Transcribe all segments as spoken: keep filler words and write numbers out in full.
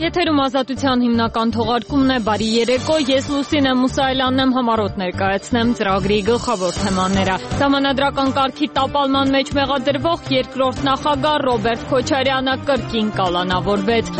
Եթերում ազատության հիմնական թողարկումն է, բարի երեկո, ես Լուսինե Մուսայելյանն եմ, համառոտ ներկայացնեմ ծրագրի գլխավոր թեմաները։ Սահմանադրական կարգի տապալման մեջ մեղադրվող երկրորդ նախագահ Ռոբերտ Քոչարյանը կրկին կալանավորվեց։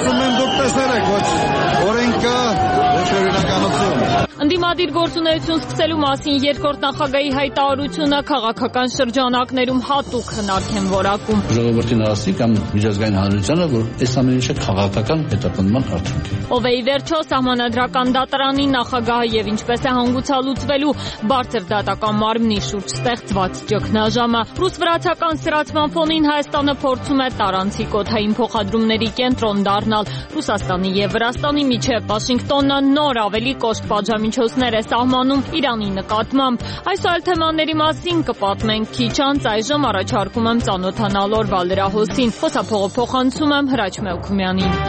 Ընդդիմադիր գործունեություն սկսելու մասին երկրորդ նախագահի հայտարարությունը քաղաքական շրջանակներում հատուկ հնարք են որակում։ Ժողովրդին ասի կամ միջազգային հանրությանը, որ այս ամեն ինչը քաղաքական հետապնդման արդյունք է։ Ով է ի վերջո Սահմանադրական դատարանի նախագահը եւ ինչպես է հանգուցալուծվելու բարձր դատական մարմնի շուրջ ստեղծված ճգնաժամը։ Ռուս-վրացական սրացման ֆոնին Հայաստանը փորձում է տարանցիկ օդային փոխադրումների կենտրոն դառնալ։ Ռուսաստանի եւ Վրաստանի միջև Վաշինգտոնը նոր ավելի կոշտ պատժամիջոցներ է սահմանում Իրանի նկատմամբ։ Այս այլ թեմաների մասին կպատմենք քիչ անց, այժմ առաջարկում եմ ծանոթանալ օրվա լրահոսին։ Խոսափողը փոխանցում եմ Հրաչ Մելքումյանին։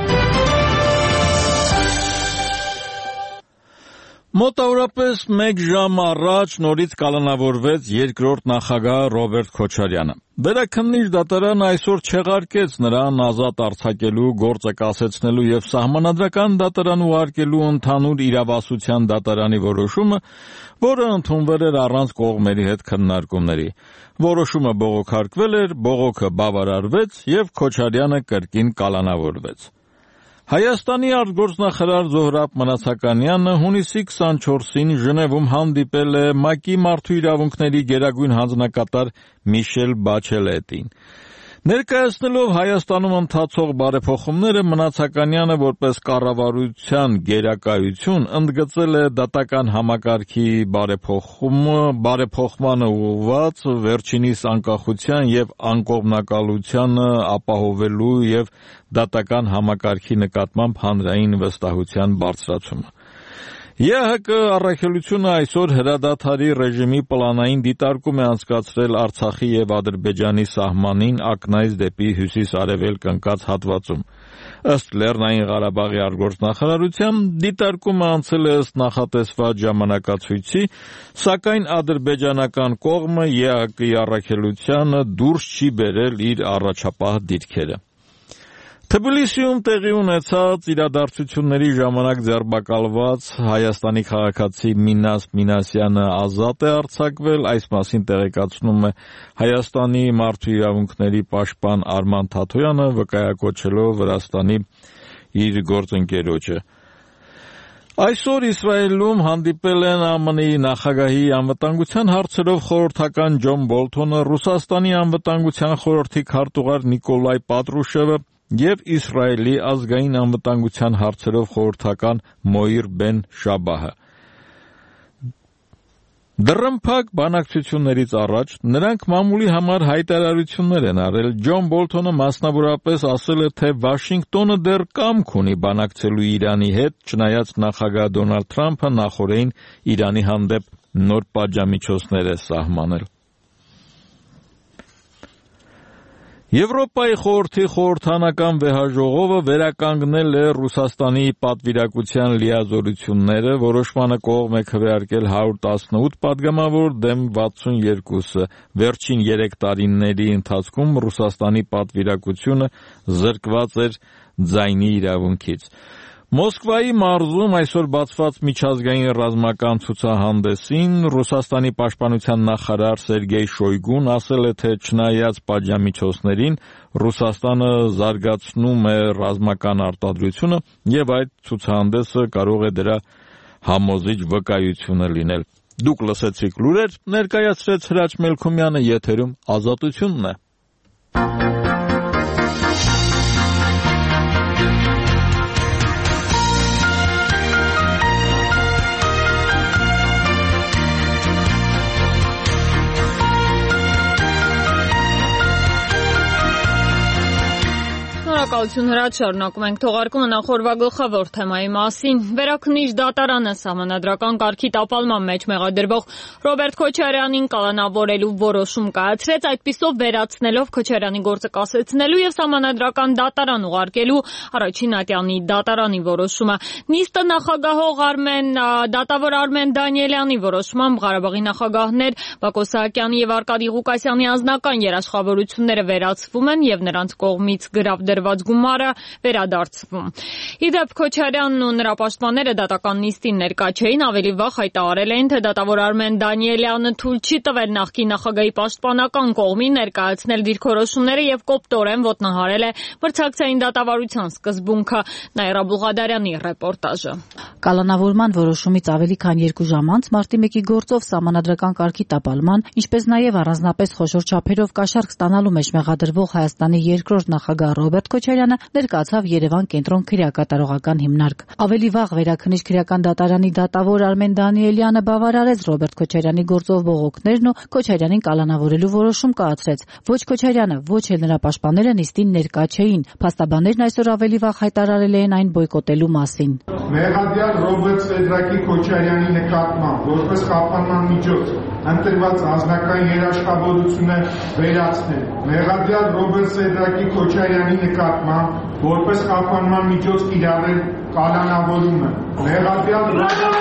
Մոտավորապես մեկ ժամ առաջ նորից կալանավորվեց երկրորդ նախագահ Ռոբերտ Քոչարյանը։ Վերաքննիչ դատարանը այսօր չեղարկեց նրան ազատ արձակելու, գործը կասեցնելու եւ Սահմանադրական դատարան ուղարկելու ընդհանուր իրավասության դատարանի որոշումը, որը ընդունվել էր առանց կողմերի հետ քննարկումների։ Որոշումը բողոքարկվել էր, բողոքը բավարարվեց եւ Քոչարյանը կրկին կալանավորվեց։ Հայաստանի արտգործնախարար Զոհրաբ Մնացականյանը հունիսի քսանչորսին Ժնևում հանդիպել է ՄԱԿ-ի մարդու իրավունքների գերագույն հանձնակատար Միշել Բաչելետին։ Ներկայացնելով Հայաստանում ընթացող բարեփոխումները, Մնացականյանը որպես կառավարության գերակայություն ընդգծել է դատական համակարգի բարեփոխումը, բարեփոխմանը ուղղված վերջինիս անկախության եւ անկողմնակալությանը ապահովելու եւ դատական համակարգի նկատմամբ հանրային վստահության բարձրացումը։ ԵՀԿ առաքելությունը այսօր հրադադարի ռեժիմի պլանային դիտարկում է անցկացրել Արցախի եւ Ադրբեջանի սահմանին ակնայից դեպի հյուսիս-արևելք ընկած հատվածում։ Ըստ Լեռնային Ղարաբաղի արտգործնախարարության, դիտարկումը անցել է ըստ նախատեսված ժամանակացույցի, սակայն ադրբեջանական կողմը ԵՀԿ-ի առաքելությանը դուրս չի բերել իր առաջապահ դիրքերը։ Թբիլիսիում տեղի ունեցած իրադարձությունների ժամանակ ձերբակալված Հայաստանի քաղաքացի Մինաս Մինասյանը ազատ է արձակվել, այս մասին տեղեկացնում է Հայաստանի մարդու իրավունքների պաշտպան Արման Թաթոյանը, վկայակոչելով Վրաստանի իր գործընկերոջը։ Այսօր Իսրայելում հանդիպել են ԱՄՆ-ի նախագահի անվտանգության հարցերով խորհրդական Ջոն Բոլթոնը, Ռուսաստանի անվտանգության խորհրդի քարտուղար Նիկոլայ Պատրուշևը եւ Իսրայելի ազգային անվտանգության հարցերով խորհրդական Մոիր Բեն Շաբահը։ Դռնփակ բանակցություններից առաջ նրանք մամուլի համար հայտարարություններ են արել։ Ջոն Բոլթոնը մասնավորապես ասել է, թե Վաշինգտոնը դեռ կամք ունի բանակցելու Իրանի հետ, չնայած նախագահ Դոնալդ Թրամփը նախորդին Իրանի հանդեպ նոր պատժամիջոցներ է սահմանել։ Եվրոպայի խորհրդի խորհրդանական վեհաժողովը վերականգնել է Ռուսաստանի պատվիրակության լիազորությունները, որոշմանը կողմ է քվեարկել հարյուր տասնութ պատգամավոր դեմ վաթսունյոթը։ Վերջին երեք տարիների ընթացքում Ռուսաստանի պատվիրակությունը զրկված էր ձայնի իրավունքից։ Մոսկվայի մարզում այսօր բացված միջազգային ռազմական ցուցահանդեսին Ռուսաստանի պաշտպանության նախարար Սերգեյ Շոյգուն ասել է, թե չնայած պատժամիջոցներին Ռուսաստանը զարգացնում է ռազմական արտադրությունը եւ այդ ցուցահանդեսը կարող է դրա համոզիչ վկայությունը լինել։ Դուք լսեցիք լուրեր, ներկայացրեց Հրաչ Մելքումյանը, եթերում Ազատությունն է։ Շնորհակալություն Հրաչ, շարունակում ենք թողարկումը նախորդ գլխավոր թեմայի մասին։ Վերաքննիչ դատարանը Սահմանադրական կարգի տապալման մեջ մեղադրվող Ռոբերտ Քոչարյանին կալանավորելու որոշում կայացրեց, այդպիսով վերացնելով Քոչարյանի գործը կասեցնելու եւ Սահմանադրական դատարան ուղարկելու առաջին ատյանի դատարանի որոշումը։ Նիստը նախագահող Արմեն դատավոր Արմեն Դանիելյանի որոշմամբ Ղարաբաղի նախագահներ Բակո Սահակյանի եւ Արկադի Ղուկասյանի անձնական երաշխավորությունները վերացվում են եւ նրանց կողմից գրավ դրված տրված գումարը վերադարձվում։ Իդեպ Քոչարյանն ու նրա պաշտպանները դատական նիստին ներկա չէին, ավելի վաղ հայտարարել էին, թե դատավոր Արմեն Դանիելյանը թույլ չի տվել նախկին նախագահի պաշտպանական կողմին ներկայացնել դիրքորոշումները եւ կոպտորեն ոտնահարել է մրցակցային դատավարության սկզբունքը։ Նաիրա Բուղադարյանի ռեպորտաժը։ Կալանավորման որոշումից ավելի քան երկու ժամ անց մարտի մեկի գործով սահմանադրական կարգի տապալման, ինչպես նաև առանձնապես խոշոր չափերով կաշառք ստանալու մեջ մեղադրվող Հայաստանի երկրորդ նախագահ Ռոբերտ Քոչարյանը ներկայացավ Երևան կենտրոն քրեակատարողական հիմնարկ։ Ավելի վաղ Վերաքննիչ քրեական դատարանի դատավոր Արմեն Դանիելյանը բավարարեց Ռոբերտ Քոչարյանի գործով բողոքներն ու Քոչարյանին կալանավորելու որոշում կայացրեց։ Ոչ Քոչարյանը, ոչ էլ նրա պաշտպանները նիստին ներկա չէին։ Փաստաբաններն այսօր ավելի վաղ հայտարարել էին այն բոյկոտելու մասին։ Մեղադրյալ Ռոբերտ Սեդրակի Քոչարյանի նկատմամբ որպես խափանման միջոց ընտրված անձնական երաշխավորությունը վերացնել։ Մեղադրյալ Ռոբերտ Սեդրակի Քոչարյանի նկատմամբ որպես խափանման միջոց կիրառել կալանավորումը։ Մեղադրյալ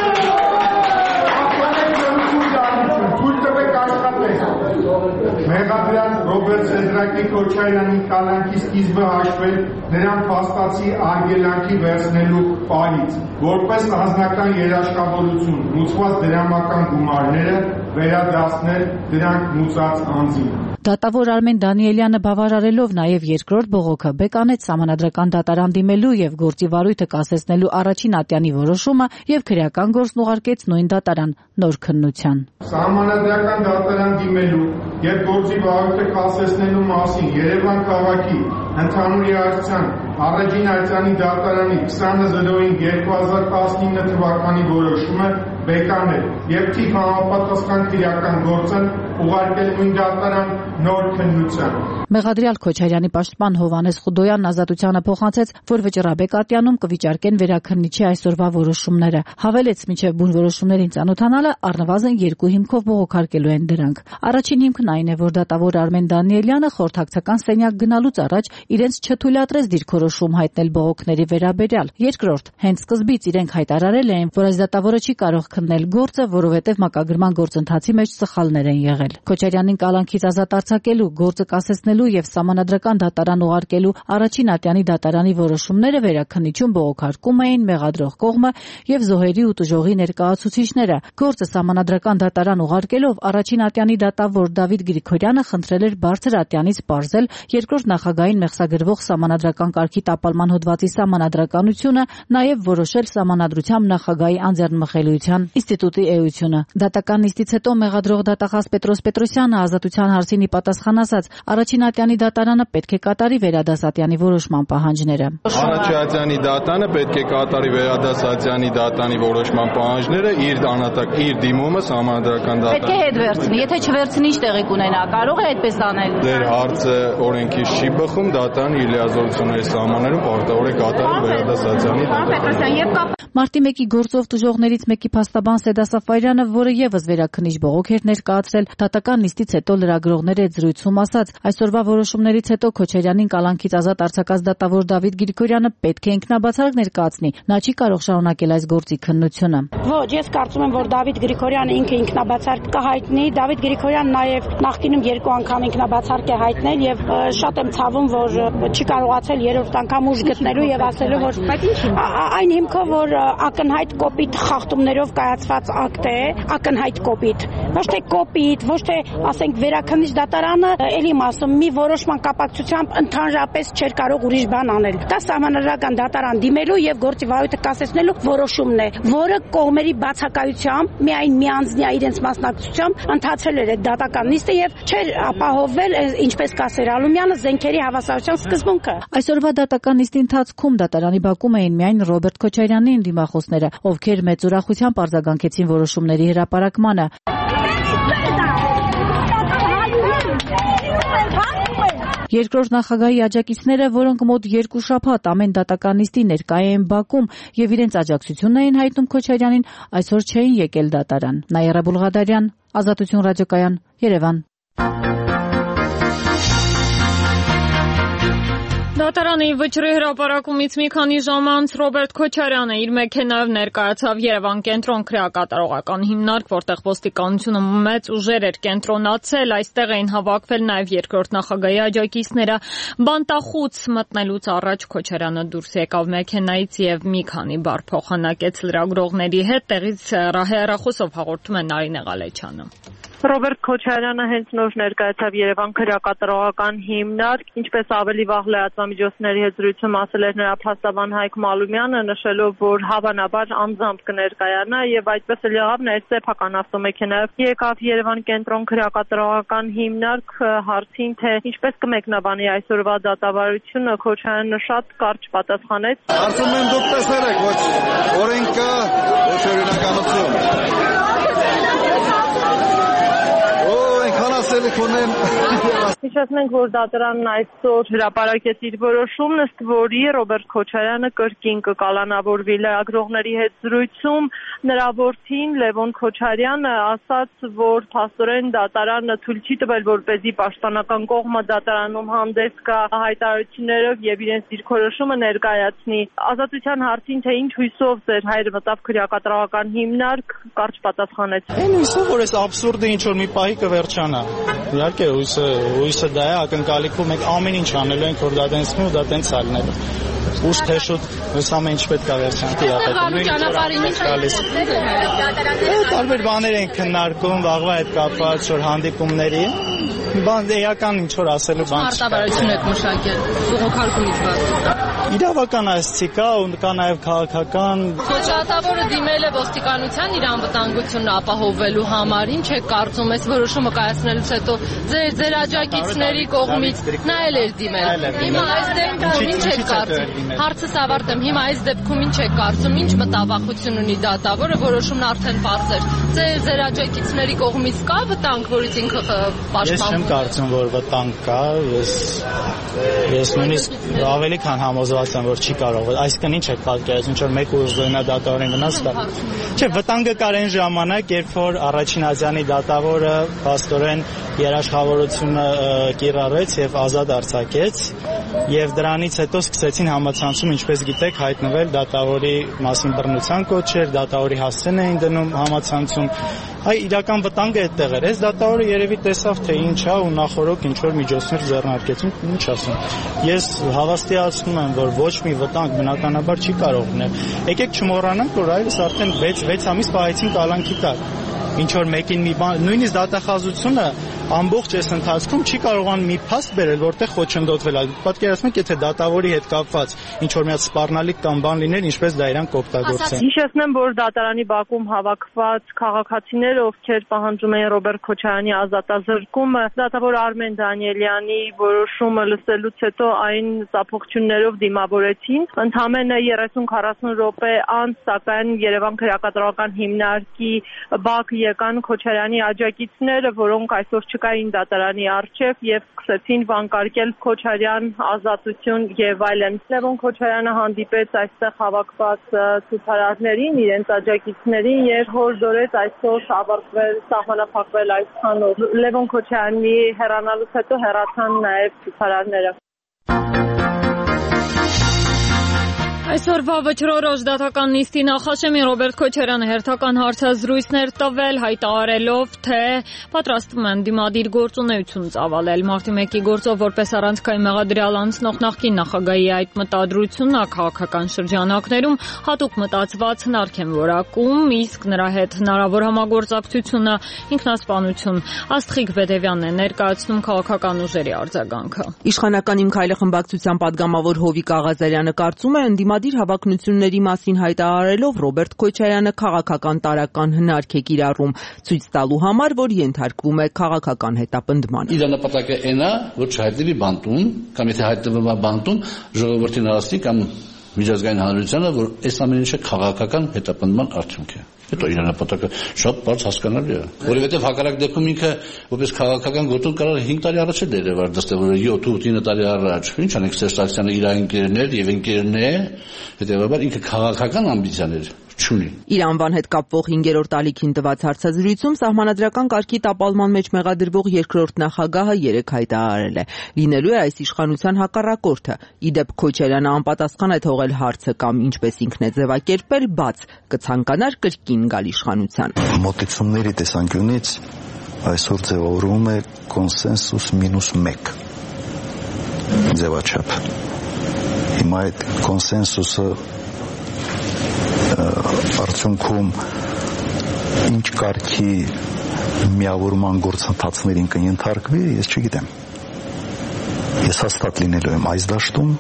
Մեղադրյալ Ռոբերտ Սեդրակի Քոչարյանի կալանքի սկիզբը հաշվել նրան փաստացի արգելանքի վերցնելու պահից, որպես անձնական երաշխավորություն մուծված դրամական գումարները վերադարձնել դրանք մուծած անձին։ Դատավոր Արմեն Դանիելյանը բավարարելով նաև երկրորդ բողոքը բեկանեց սահմանադրական դատարան դիմելու եւ գործի վարույթը կասեցնելու առաջին ատյանի որոշումը եւ քրեական գործն ուղարկեց նույն դատարան նոր քննության։ Սահմանադրական դատարան դիմելու եւ գործի վարույթը կասեցնելու մասին Երևան քաղաքի ընդհանուր իրադարձության առաջին ատյանի դատարանի քսանը զրոյին երկու հազար տասնինը թվականի որոշումը բեկանել եւ թիվ համապատասխան քրեական գործն ուղարկել նույն դատարան նոր քննության։ Մեղադրյալ Քոչարյանի պաշտպան Հովհաննես Խուդոյանն ազատությանը փոխանցեց, որ վճռաբեկ ատյանում կվիճարկեն վերաքննիչի այսօրվա որոշումները։ Հավելեց, մինչև բուն որոշումներին ծանոթանալը առնվազն երկու հիմքով բողոքարկելու են դրանք։ Առաջին հիմքն այն է, որ դատավոր Արմեն Դանիելյանը խորհրդակցական սենյակ գնալուց առաջ իրենց չթույլատրեց դիրքորոշում հայտնել բողոքների վերաբերյալ։ Երկրորդ, հենց սկզբից իրենք հայտարարել էին, որ այս դատավորը չի կարող քննել գործը, որովհետև մակագրման գործընթացի մեջ սխալներ են եղել։ Քոչարյանին կալանքից ազատ արձակելու, գործը կասեցնելու եւ սահմանադրական դատարան ուղարկելու առաջին ատյանի դատարանի որոշումները վերաքննիչում բողոքարկում էին մեղադրող կողմը եւ զոհերի ու տուժողի ներկայացուցիչները։ Գործը սահմանադրական դատարան ուղարկելով առաջին ատյանի դատավոր Դավիթ Գրիգորյանը խնդրել էր բարձր ատյանից պարզել երկրորդ նախագահին մեղսագրվող սահմանադրական կարգի տապալման հոդվածի սահմանադրականությունը, նաեւ որոշել սահմանադրությամբ նախագահի անձեռնմխելիության ինստիտուտի էությունը։ Դատական նիստից հետո մեղադրող դատախազ Պետրոս Պետրոսյանը ազատության հարցին ի պատասխան ասաց, առաջին ատյանի դատարանը պետք է կատարի վերադասատյանի որոշման պահանջները։ Առաջին ատյանի դատանը պետք է կատարի վերադասատյանի դատանի որոշման պահանջները, իր անհատակ իր դիմումը սահմանադրական դատարան։ Պետք է հետ վերցնի, եթե չվերցնի, ինչ տեղի կունենա, կարող է այդպես անել։ Դեր հարցը օրենքից չի բխում, դատարանը իր լիազորությունների սահմաններում պարտավոր է կատարել վերադասատյանի դատարանը։ Մարտի մեկի գործով տուժողներից մեկի փաստաբան Սեդա Սաֆարյանը, որը եւս վերաքննիչ բողոք էր ներկայացրել, դատական նիստից հետո լրագրողների հետ զրույցում ասաց, այսօրվա որոշումներից հետո Քոչարյանին կալանքից ազատ արձակած դատավոր Դավիթ Գրիգորյանը պետք է ինքնաբացարկ ներկայացնի, նա չի կարող շարունակել այս գործի քննությունը։ Ոչ, ես կարծում եմ, որ Դավիթ Գրիգորյանը ինքը ինքնաբացարկ կհայտնի, Դավիթ Գրիգորյանն նաեւ նախկինում երկու անգամ ինքնաբացարկ է հայտնել եւ շատ եմ ցավում, որ չի կարողացել երրորդ անգամ ուժ գտնելու եւ ասելու, որ այն հիմքով, որ ակնհայտ կոպիտ խախտումներով կայացված ակտ է, ակնհայտ կոպիտ, ոչ թե կոպիտ, ոչ թե ասենք վերաքննիչ դատարանը, ելի ասում, մի որոշման կապակցությամբ ընդհանրապես չէր կարող ուրիշ բան անել։ Դա սահմանադրական դատարան դիմելու եւ գործի վարույթը կասեցնելու որոշումն է, որը կողմերի բացակայությամբ միայն միանձնյա իրենց մասնակցությամբ ընթացել էր այդ դատական նիստը եւ չէր ապահովվել, ինչպես կասեր Ալումյանը, զենքերի հավասարության սկզբունքը։ Այսօրվա դատական նիստի ընթացքում դատարանի բակում էին միայն Ռոբերտ Քոչարյանին դիմախոսները, ովքեր մեծ ուրախությամբ արձագանքեցին որոշումների հրապարակմանը։ Երկրորդ նախագահի աջակիցները, որոնք մոտ երկու շաբաթ ամեն դատական նիստի ներկա էին Բաքում եւ իրենց աջակցությունն էին հայտնում Քոչարյանին, այսօր չէին եկել դատարան։ Նաիրա Բուղադարյան, Ազատություն ռադիոկայան, Երևան։ Դատարանի վճռի հրապարակումից մի քանի ժամ անց Ռոբերտ Քոչարյանը իր մեքենայով ներկայացավ Երևան կենտրոն քրեակատարողական հիմնարկ, որտեղ ոստիկանությունը մեծ ուժեր էր կենտրոնացել, այստեղ էին հավաքվել նաև երկրորդ նախագահի աջակիցները։ Բանտախուց մտնելուց առաջ Քոչարյանը դուրս եկավ մեքենայից եւ մի քանի բառ փոխանակեց լրագրողների հետ, տեղից հեռախոսով հաղորդում է Նարինե Ղալեչյանը։ Ռոբերտ Քոչարյանը հենց նոր ներկայացավ Երևան քրեակատարողական հիմնարկ, ինչպես ավելի վաղ լրատվամիջոցների հետ զրույցում ասել էր նրա փաստաբան Հայկ Մալումյանը, նշելով, որ հավանաբար անձամբ կներկայանա եւ այդպես էլ եղավ, ներ սեփական ավտոմեքենայով եկավ Երևան կենտրոն քրեակատարողական հիմնարկ, հարցին թե ինչպես կմեկնաբանի այսօրվա դատավարությունը, Քոչարյանը շատ կարճ պատասխանեց. Ասում եմ դուք տեսել եք, ոչ օրենքը, ոչ օրինականություն։ Հիշեցնենք, որ դատարանն այսօր հրապարակեց իր որոշումն, ըստ որի Ռոբերտ Քոչարյանը կրկին կկալանավորվի լրագրողների հետ զրույցում։ Նրա որդին Լևոն Քոչարյանը ասաց, որ փաստորեն դատարանը թույլ չի տվել, որպեսզի պաշտպանական կողմը դատարանում հանդես գա հայտարարություններով եւ իրենց դիրքորոշումը ներկայացնի։ Ազատության հարցին, թե ինչ հույսով ձեր հայրը մտավ քրեակատարողական հիմնարկ, կարճ պատասխանեց. Այն հույսով, որ այս աբսուրդը ինչ որ մի պահի կվերջանա։ Իհարկե հույսը հույսը դա է, ակնկալիքով մենք ամեն ինչ անելու ենք, որ դա տենցնի ու դա տենց ալնել։ Ուշ թե շուտ այս ամեն ինչ պետք է վերջանա։ Տարբեր բաներ են քննարկում, վաղվա հետ կապված շոր հանդիպումների։ Բան էական ինչ որ ասելու բան չկա։ Արտավարություն եք մշակել, բողոքարկումից բաց։ Իրավական այսցի կա ու կա նաև քաղաքական։ Քոչատավորը դիմել է ոստիկանության իր անվտանգությունն ապահովելու համար, ինչ է կարծում, այս որոշումը կայացնելուց հետո ձեր ձեր աջակիցների կողմից նա էլ էր դիմել։ Հիմա այս դեպքում ինչ է կարծում։ Հարցս ավարտեմ, հիմա այս դեպքում ինչ է կարծում, ինչ մտավախություն ունի դատավորը, որոշումն արդեն բաց էր։ Ձեր ձեր աջակիցների կողմից կա վտանգ, որից ինքը պաշտպանվում։ Չեմ կարծում, որ վտանգ կա, ես ես նույնիսկ ավելի քան համոզված եմ, որ չի կարող։ Այսինքն ինչ է պատկերացնում, ինչ որ մեկ ուժգնա դատավորին վնաս կա։ Չէ, վտանգը կար այն ժամանակ, երբ որ առաջին ազյանի դատավորը փաստորեն երաշխավորությունը կիրառեց եւ ազատ արձակեց, եւ դրանից հետո սկսեցին համացանցում, ինչպես գիտեք, հայտնվել դատավորի մասին բռնության կոչեր, դատավորի հասցեն էին դնում համացանցում։ Այ իրական վտանգը այդտեղ էր։ Այս դատավորը երևի տեսավ, թե ինչ է ու նախորոք ինչ որ միջոցներ ձեռնարկեցին, ինչ ասում։ Ես հավաստիացնում եմ, որ ոչ մի վտանգ բնականաբար չի կարող լինել։ Եկեք չմոռանանք, որ այլս արդեն վեց ամիս պահեցին կալանքի տակ։ Ինչ որ մեկին մի բան, նույնիսկ դատախազությունը ամբողջ այս ընթացքում չի կարողանում մի փաստ բերել, որտեղ խոչընդոտվել է։ Պատկերացնեք, եթե դատավորի հետ կապված ինչ որ մի հատ սպառնալիք կամ բան լիներ, ինչպես դա իրանք կօգտագործեն։ Հիշեցնեմ, որ դատարանի բակում հավաքված քաղաքացիները, ովքեր պահանջում են Ռոբերտ Քոչարյանի ազատազրկումը, դատավոր Արմեն Դանիելյանի որոշումը լսելուց հետո այն ծափողջություններով դիմավորեցին։ Ընդամենը երեսուն քառասուն րոպե անց, սակայն Երևան քրեակատարողական հիմնարկի բակ եկան Քոչարյանի աջակիցները, որոնք այսօր չկային դատարանի առջև եւ սկսեցին վանկարկել Քոչարյան ազատություն եւ այլն։ Լևոն Քոչարյանը հանդիպեց այստեղ հավաքված ցուցարարներին, իրենց աջակիցներին եւ հորդորեց այսօր ավարտվել, սահմանափակվել այսքանով։ Լևոն Քոչարյանի հեռանալուց հետո հեռացան նաեւ ցուցարարները։ Այսօրվա վճռորոշ դատական նիստի նախաշեմին Ռոբերտ Քոչարյանը հերթական հարցազրույցներ տվել, հայտարարելով, թե պատրաստվում են դիմադիր գործունեություն ծավալել։ Մարտի մեկի գործով որպես առանցքային մեղադրյալ անցնող նախկին նախագահի այդ մտադրությունը քաղաքական շրջանակներում հատուկ մտածված հնարք են որակում, իսկ նրա հետ հնարավոր համագործակցությունը ինքնասպանություն։ Աստղիկ Բեդևյանն է ներկայացնում քաղաքական ուժերի արձագանքը։ Իշխանական Իմ քայլը խմբակցության падգամավոր Հովիկ Աղազարյանը կարծում է, դիմադիր հավակնությունների մասին հայտարարելով Ռոբերտ Քոչարյանը քաղաքական տարական հնարք է կիրառում, ցույց տալու համար, որ ենթարկվում է քաղաքական հետապնդման։ Իր նպատակը այն է, որ չհայտնվի բանտում, կամ եթե հայտնվում է բանտում, ժողովրդին ասի կամ միջազգային հանրությանը, որ այս ամեն ինչը քաղաքական հետապնդման արդյունք է։ Հետո իր նպատակը շատ բարձ հասկանալի է, որովհետև հակառակ դեպքում ինքը որպես քաղաքական գործոն կարող հինգ տարի առաջ է դերևար դստել, որ յոթ ութ տարի առաջ, ինչ անենք Սերժ Սարգսյանը իր ընկերներ եւ ընկերներ, հետեւաբար ինքը քաղաքական ամբիցիաներ չունի։ Իր անվան հետ կապվող հինգերորդ ալիքին տված հարցազրույցում սահմանադրական կարգի տապալման մեջ մեղադրվող երկրորդ նախագահը երեք հայտարարել է. լինելու է այս իշխանության հակառակորդը։ Ի դեպ Քոչարյանը անպատասխան է թողել հարցը կամ ինչպես ինքն է ձևակերպել, բաց կցանկանար կրկին գալ իշխանության։ Մոտեցումների տեսանկյունից այսօր ձևավորվում է կոնսենսուս մինուս մեկ ձևաչափ։ Հիմա այդ կոնսենսուսը արդյունքում ինչ կարգի միավորման գործընթացներին կընթարկվի, ես չգիտեմ։ Ես հաստատ լինելու եմ այս դաշտում,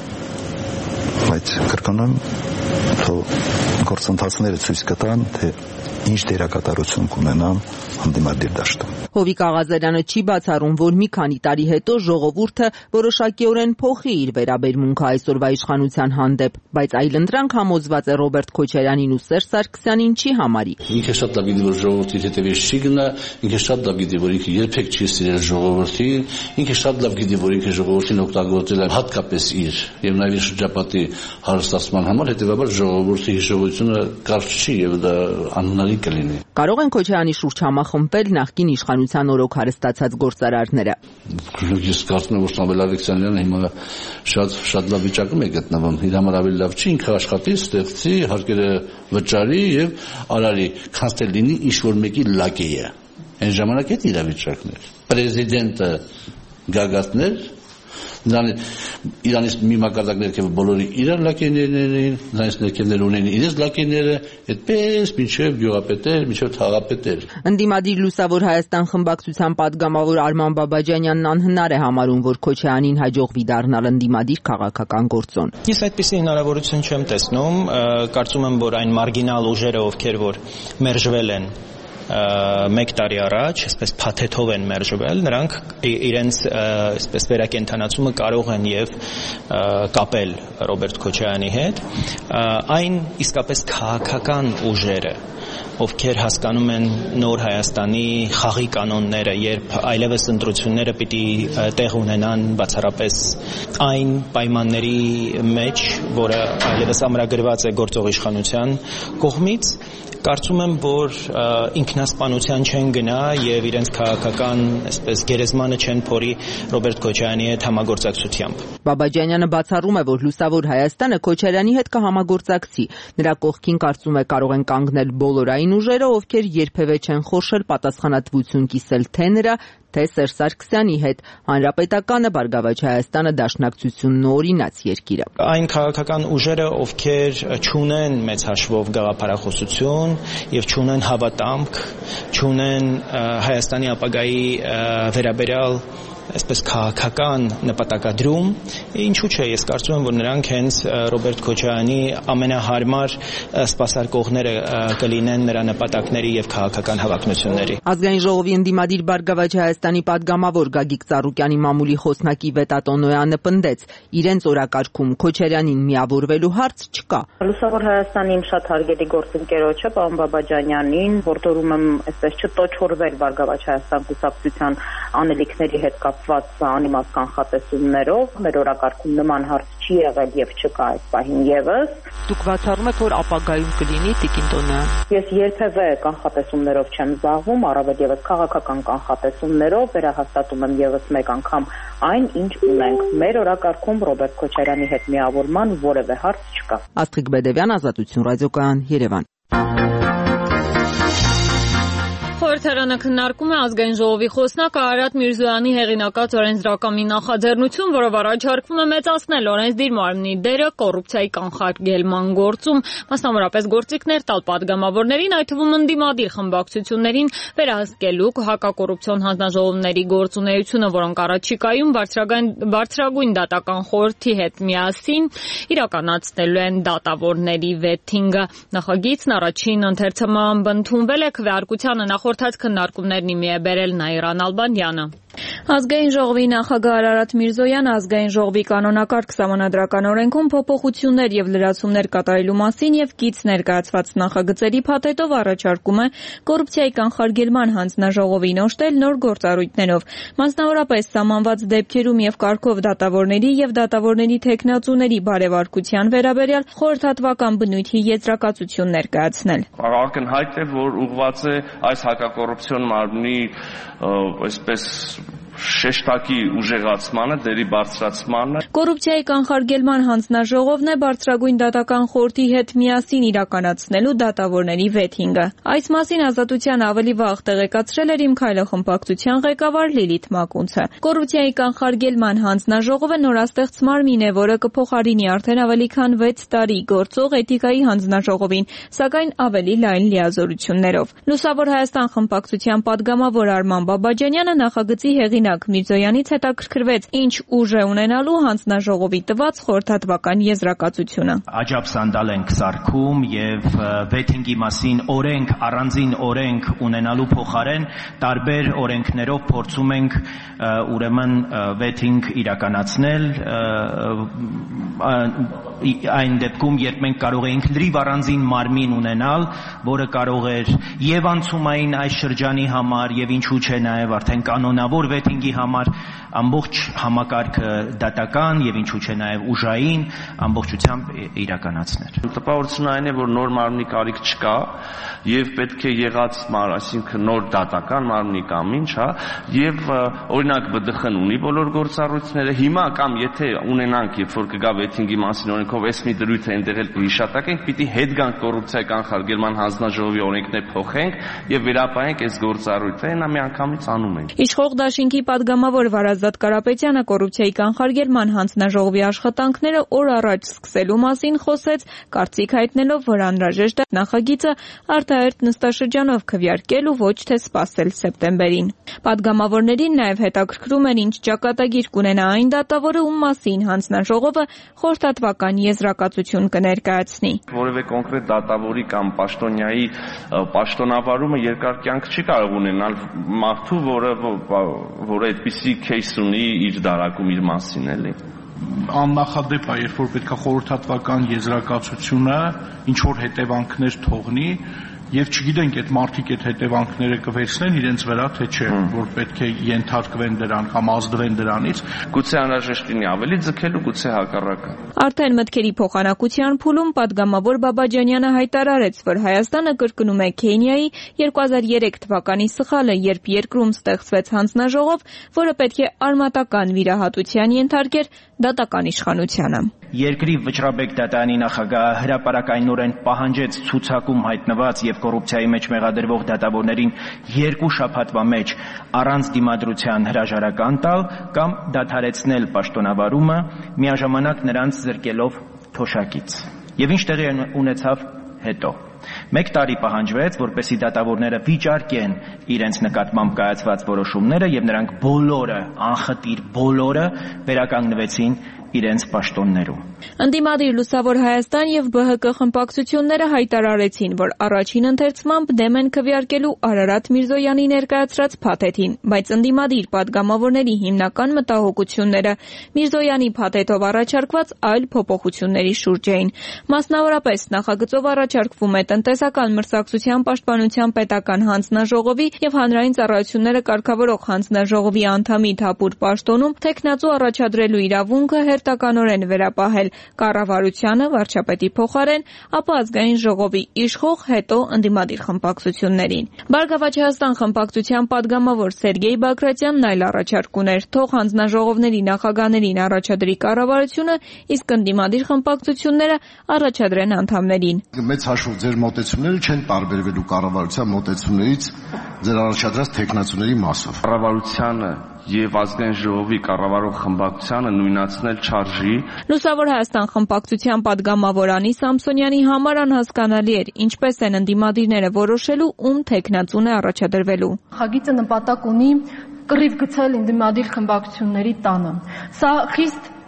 բայց կրկնում եմ, գործընթացները ցույց կտան, թե ինչ դերակատարություն կունենան հանդիմադիր դաշտում։ Հովիկ Աղազարյանը չի բացառում, որ մի քանի տարի հետո ժողովուրդը որոշակիորեն փոխի իր վերաբերմունքը այսօրվա իշխանության հանդեպ, բայց այլընտրանք համոզված է Ռոբերտ Քոչարյանին ու Սերժ Սարգսյանին չի համարի։ Ինքը շատ լավ գիտի, որ ժողովրդի հետևից չի գնա, ինքը շատ լավ գիտի, որ ինքը երբեք չի սիրել ժողովրդին, ինքը շատ լավ գիտի, որ ինքը ժողովրդին օգտագործել է հատկապես իր եւ նաեւ իր շրջապատի հարստացման համար, հետեւաբար ժողովրդի հիշողությունը կարճ չի եւ դա անհնարին կլինի։ Կարող են Քոչարյանի շուրջ համախմբել նախկին իշխանության օրոք հարստացած գործարարները։ Ես կարծում եմ, որ Սամվել Ալեքսանդրյանը հիմա շատ շատ լավ վիճակում է գտնվում։ Իր համար ավելի լավ չի ինքը աշխատի, ստեղծի, հարկերը վճարի եւ արարի, քան թե լինի ինչ-որ մեկի լակեյը։ Այն ժամանակ այդ իրավիճակն էր։ Պրեզիդենտը գագաթներ Իրանից մի մակարդակ ներքևը բոլորի իրար լակեներն էին, նրանց ներքևները ունեն իրենց լակեները, այդպես մինչև գյուղապետեր, մինչև թաղապետեր։ Ընդդիմադիր Լուսավոր Հայաստան խմբակցության падգամավոր Արման Բաբաջանյանն անհնար է համարում, որ Քոչարյանին հաջողվի դառնալ ընդդիմադիր քաղաքական գործոն։ Ես այդպիսի հնարավորություն չեմ տեսնում, կարծում եմ, որ այն մարգինալ ուժերը, ովքեր որ մերժվել են մեկ տարի առաջ, այսպես փաթեթով են մերժվել, նրանք իրենց այսպես վերակենդանացումը կարող են եւ կապել Ռոբերտ Քոչարյանի հետ, այն իսկապես քաղաքական ուժերը, ովքեր հասկանում են նոր Հայաստանի խաղի կանոնները, երբ այլևս ընտրությունները պիտի տեղ ունենան բացառապես այն պայմանների մեջ, որը այլևս ամրագրված է գործող իշխանության կողմից, կարծում եմ, որ ինքնասպանության չեն գնա եւ իրենց քաղաքական, այսպես գերեզմանը չեն փորի Ռոբերտ Քոչարյանի հետ համագործակցությամբ։ Բաբաջանյանը բացառում է, որ Լուսավոր Հայաստանը Քոչարյանի հետ կհամագործակցի։ Նրա կողքին կարծում է կարող են կանգնել բոլոր այն ուժերը, ովքեր երբևէ չեն խորշել պատասխանատվություն կիսել թե նրա, թե Սերժ Սարգսյանի հետ։ Հանրապետականը, Բարգավաճ Հայաստանը դաշնակցությունն ու օրինաց երկիրը։ Այն քաղաքական ուժերը, ովքեր չունեն մեծ հաշվով գաղափարախոսություն եւ չունեն հավատամք, չունեն Հայաստանի ապագայի վերաբերյալ այսպես քաղաքական նպատակադրում, ինչու՞ չէ, ես կարծում եմ, որ նրանք հենց Ռոբերտ Քոչարյանի ամենահարմար սպասարկողները կլինեն նրա նպատակների եւ քաղաքական հավակնությունների։ Ազգային ժողովի ընդդիմադիր Բարգավաճ Հայաստանի падգամավոր Գագիկ Ծառուկյանի մամուլի խոսնակի Վետատո Նոյանը պնդեց, իրենց օրակարգում Քոչարյանին միավորվելու հարց չկա։ Լուսավոր Հայաստանի իմ շատ հարգելի գործընկերոջը, պարոն Բաբաջանյանին, որտորում եմ այսպես չտոչորվել Բարգավաճ Հայաստան կուսակցության անելիքների հետ կապված անիմաստ կանխատեսումներով, մեր օրակարգում նման հարց չի եղել եւ չկա այս պահին եւս։ Դուք բացառում եք, որ ապագայում կլինի Տիկին Տոնոյան։ Ես երբևէ կանխատեսումներով չեմ զբաղվում, առավել եւս քաղաքական կանխատեսումներով, վերահաստատում եմ եւս մեկ անգամ այն, ինչ ունենք։ Մեր օրակարգում Ռոբերտ Քոչարյանի հետ միավորման որևէ հարց չկա։ Աստղիկ Բեդևյան, Ազատություն ռադիոկայան, Երևան։ Խորհրդարանը քննարկում է ազգային ժողովի խոսնակ Արարատ Միրզոյանի հեղինակած օրենսդրական նախաձեռնություն, որով առաջարկվում է մեծացնել օրենսդիր մարմնի դերը կոռուպցիայի կանխարգելման գործում, մասնավորապես գործիքներ տալ падգամավորներին, այդ թվում ընդդիմադիր խմբակցություններին վերահսկելու հակակոռուպցիոն հանձնաժողովների գործունեությունը, որոնք առաջիկայում բարձրագույն դատական խորհրդի հետ միասին իրականացնելու են դատավորների վեթինգը։ Նախագիծն առաջին ընթերցման ընդունվել է քվեարկությանը նախորդած քննարկումներն իմի է բերել Նաիրա Նալբանդյանը։ Ազգային ժողովի նախագահ Արարատ Միրզոյանը ազգային ժողովի կանոնակարգ սահմանադրական օրենքում փոփոխություններ եւ լրացումներ կատարելու մասին եւ կից ներկայացված նախագծերի փաթեթով առաջարկում է կոռուպցիայի կանխարգելման հանձնաժողովին օժտել նոր գործառույթներով, մասնավորապես սահմանված դեպքերում եւ կարգով դատավորների եւ դատավորների թեկնածուների բարեվարկության վերաբերյալ խորհրդատվական բնույթի եզրակացություն ներկայացնել։ Ակնհայտ է, որ ուղղված է այս հակակոռուպցիոն մարմնի այսպես շեշտակի ուժեղացմանը, դերի բարձրացմանը։ Կոռուպցիայի կանխարգելման հանձնաժողովն է բարձրագույն դատական խորհրդի հետ միասին իրականացնելու դատավորների վեթինգը։ Այս մասին Ազատության ավելի վաղ տեղեկացրել էր Իմ քայլը խմբակցության ղեկավար Լիլիթ Մակունցը։ Կոռուպցիայի կանխարգելման հանձնաժողովը նորաստեղծ մարմին է, որը կփոխարինի արդեն ավելի քան վեց տարի գործող էթիկայի հանձնաժողովին, սակայն ավելի լայն լիազորություններով։ Լուսավոր Հայաստան խմբակցության падգամավոր Արման Բաբաջանյանը նախագծի հեղինակ Միրզոյանից հետաքրքրվեց, ինչ ուժ է ունենալու հանձնաժողովի տված խորհրդատվական եզրակացությունը։ Աջապ սանդալ ենք սարքում եւ վեթինգի մասին օրենք, առանձին օրենք ունենալու փոխարեն տարբեր օրենքներով փորձում ենք ուրեմն վեթինգ իրականացնել այն դեպքում, երբ մենք կարող էինք լրիվ առանձին մարմին ունենալ, որը կարող էր եւ անցումային այս շրջանի համար եւ ինչու՞ չէ նաեւ արդեն կանոնավոր վեթինգի համար ամբողջ համակարգը դատական եւ ինչու՞ չէ նաեւ ուժային ամբողջությամբ իրականացնել։ Տպավորությունն այն է, որ նոր մարմնի կարիք չկա եւ պետք է եղած մար, այսինքն նոր դատական մարմնի կամ ինչ, հա, եւ օրինակ ԲԴԽ-ն ունի բոլոր գործառույթները, հիմա կամ եթե ունենանք, երբ որ կգա վեթինգի մասին օրենքով այս մի դրույթը այնտեղ էլ կհիշատակենք, պիտի հետ գանք կոռուպցիայի կանխարգելման հանձնաժողովի օրենքներ փոխենք եւ վերապահենք այս գործառույթը, նա միանգամից անում ենք։ Իշխող դաշինքի падգամավոր Վարազդատ Կարապետյանը կոռուպցիայի կանխարգելման հանձնաժողովի աշխատանքները օր առաջ սկսելու մասին խոսեց, կարծիք հայտնելով, որ անհրաժեշտ է նախագիծը արտահերթ նստաշրջանով քվեարկել ու ոչ թե սպասել սեպտեմբերին։ Падգամավորներին նաև հետաքրքրում էր, ինչ ճակատագիր կունենա այն դատավորը, ում մասին հանձնաժողովը խորհրդատվական եզրակացություն կներկայացնի։ Որևէ կոնկրետ դատավորի կամ պաշտոնյայի պաշտոնավարումը երկար կյանք չի կարող ունենալ մարդու, որը որը այդպիսի кейս ունի իր դարակում իր մասին էլի։ Աննախադեպ է, երբ որ պետք է խորհրդատվական եզրակացությունը ինչ որ հետևանքներ թողնի եւ չգիտենք այդ մարդիկ այդ հետևանքները կվերցնեն իրենց վրա թե չէ, որ պետք է ենթարկվեն դրան կամ ազդվեն դրանից, գուցե անհրաժեշտ լինի ավելի ձգելու, գուցե հակառակը։ Արդեն մտքերի փոխանակության փուլում падգամավոր Բաբաջանյանը հայտարարեց, որ Հայաստանը կրկնում է Քենիայի երկու հազար երեք թվականի սխալը, երբ երկրում ստեղծվեց հանձնաժողով, որը պետք է արմատական վիրահատության ենթարկեր դատական իշխանությանը։ Երկրի վճռաբեկ դատարանի նախագահը հրապարակայնորեն պահանջեց ցուցակում հայտնված եւ կոռուպցիայի մեջ մեղադրվող դատավորներին երկու շաբաթվա մեջ առանց դիմադրության հրաժարական տալ կամ դադարեցնել պաշտոնավարումը, միաժամանակ նրանց զրկելով թոշակից։ Եվ ինչ տեղի ունեցավ հետո։ Մեկ տարի պահանջվեց, որպեսզի դատավորները վիճարկեն իրենց նկատմամբ կայացված որոշումները եւ նրանք բոլորը, անխտիր բոլորը վերականգնվեցին իրենց պաշտոններում։ Ընդդիմադիր Լուսավոր Հայաստան եւ ԲՀԿ խմբակցությունները հայտարարեցին, որ առաջին ընթերցմամբ դեմ են քվեարկելու Արարատ Միրզոյանի ներկայացրած փաթեթին, բայց ընդդիմադիր падգամավորների հիմնական մտահոգությունները Միրզոյանի փաթեթով առաջարկված այլ փոփոխությունների շուրջ էին։ Մասնավորապես նախագծով առաջարկվում է տնտեսական մրցակցության պաշտպանության պետական հանձնաժողովի եւ հանրային ծառայությունները կարգավորող հանձնաժողովի անդամի թափուր պաշտոնում թեկնածու առաջադրելու իրավունքը հերթականորեն վերապահել կառավարությանը վարչապետի փոխարեն, ապա ազգային ժողովի իշխող, հետո ընդդիմադիր խմբակցություններին։ Բարգավաճ Հայաստան խմբակցության падգամավոր Սերգեյ Բագրատյանն այլ առաջարկ ուներ, թող հանձնաժողովների նախագահներին առաջադրի կառավարությունը, իսկ ընդդիմադիր խմբակցությունները առաջադրեն անդամներին։ Մեծ հաշվով ձեր մոտեցումները չեն տարբերվելու կառավարության մոտեցումներից ձեր առաջադրած թեկնածուների մասով։ Կառավարությանը եւ ազգային ժողովի կառավարող խմբակցությանը նույնացնել չարժի։ Լուսավոր Հայաստան խմբակցության падգամավոր Անի Սամսոնյանի համար անհասկանալի էր, ինչպես են ընդդիմադիրները որոշելու, ում թեկնածուն է առաջադրվելու։ Նախագիծը նպատակ ունի կռիվ գցել ընդդիմադիր խմբակցությունների տանը։ Սա խիստ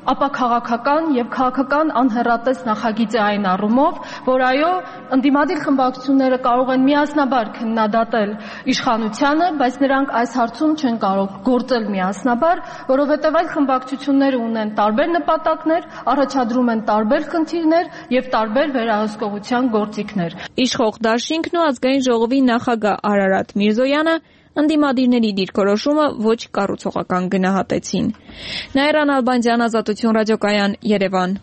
ապա քաղաքական եւ քաղաքական անհեռատես նախագիծ է այն առումով, որ այո, ընդդիմադիր խմբակցությունները կարող են միասնաբար քննադատել իշխանությանը, բայց նրանք այս հարցում չեն կարող գործել միասնաբար, որովհետեւ այլ խմբակցությունները ունեն տարբեր նպատակներ, առաջադրում են տարբեր խնդիրներ եւ տարբեր վերահսկողության գործիքներ։ Իշխող դաշինքն ու ազգային ժողովի նախագահ Արարատ Միրզոյանը ընդդիմադիրների դիրքորոշումը ոչ կառուցողական գնահատեցին։ Նաիրա Նալբանդյան, Ազատություն ռադիոկայան, Երևան։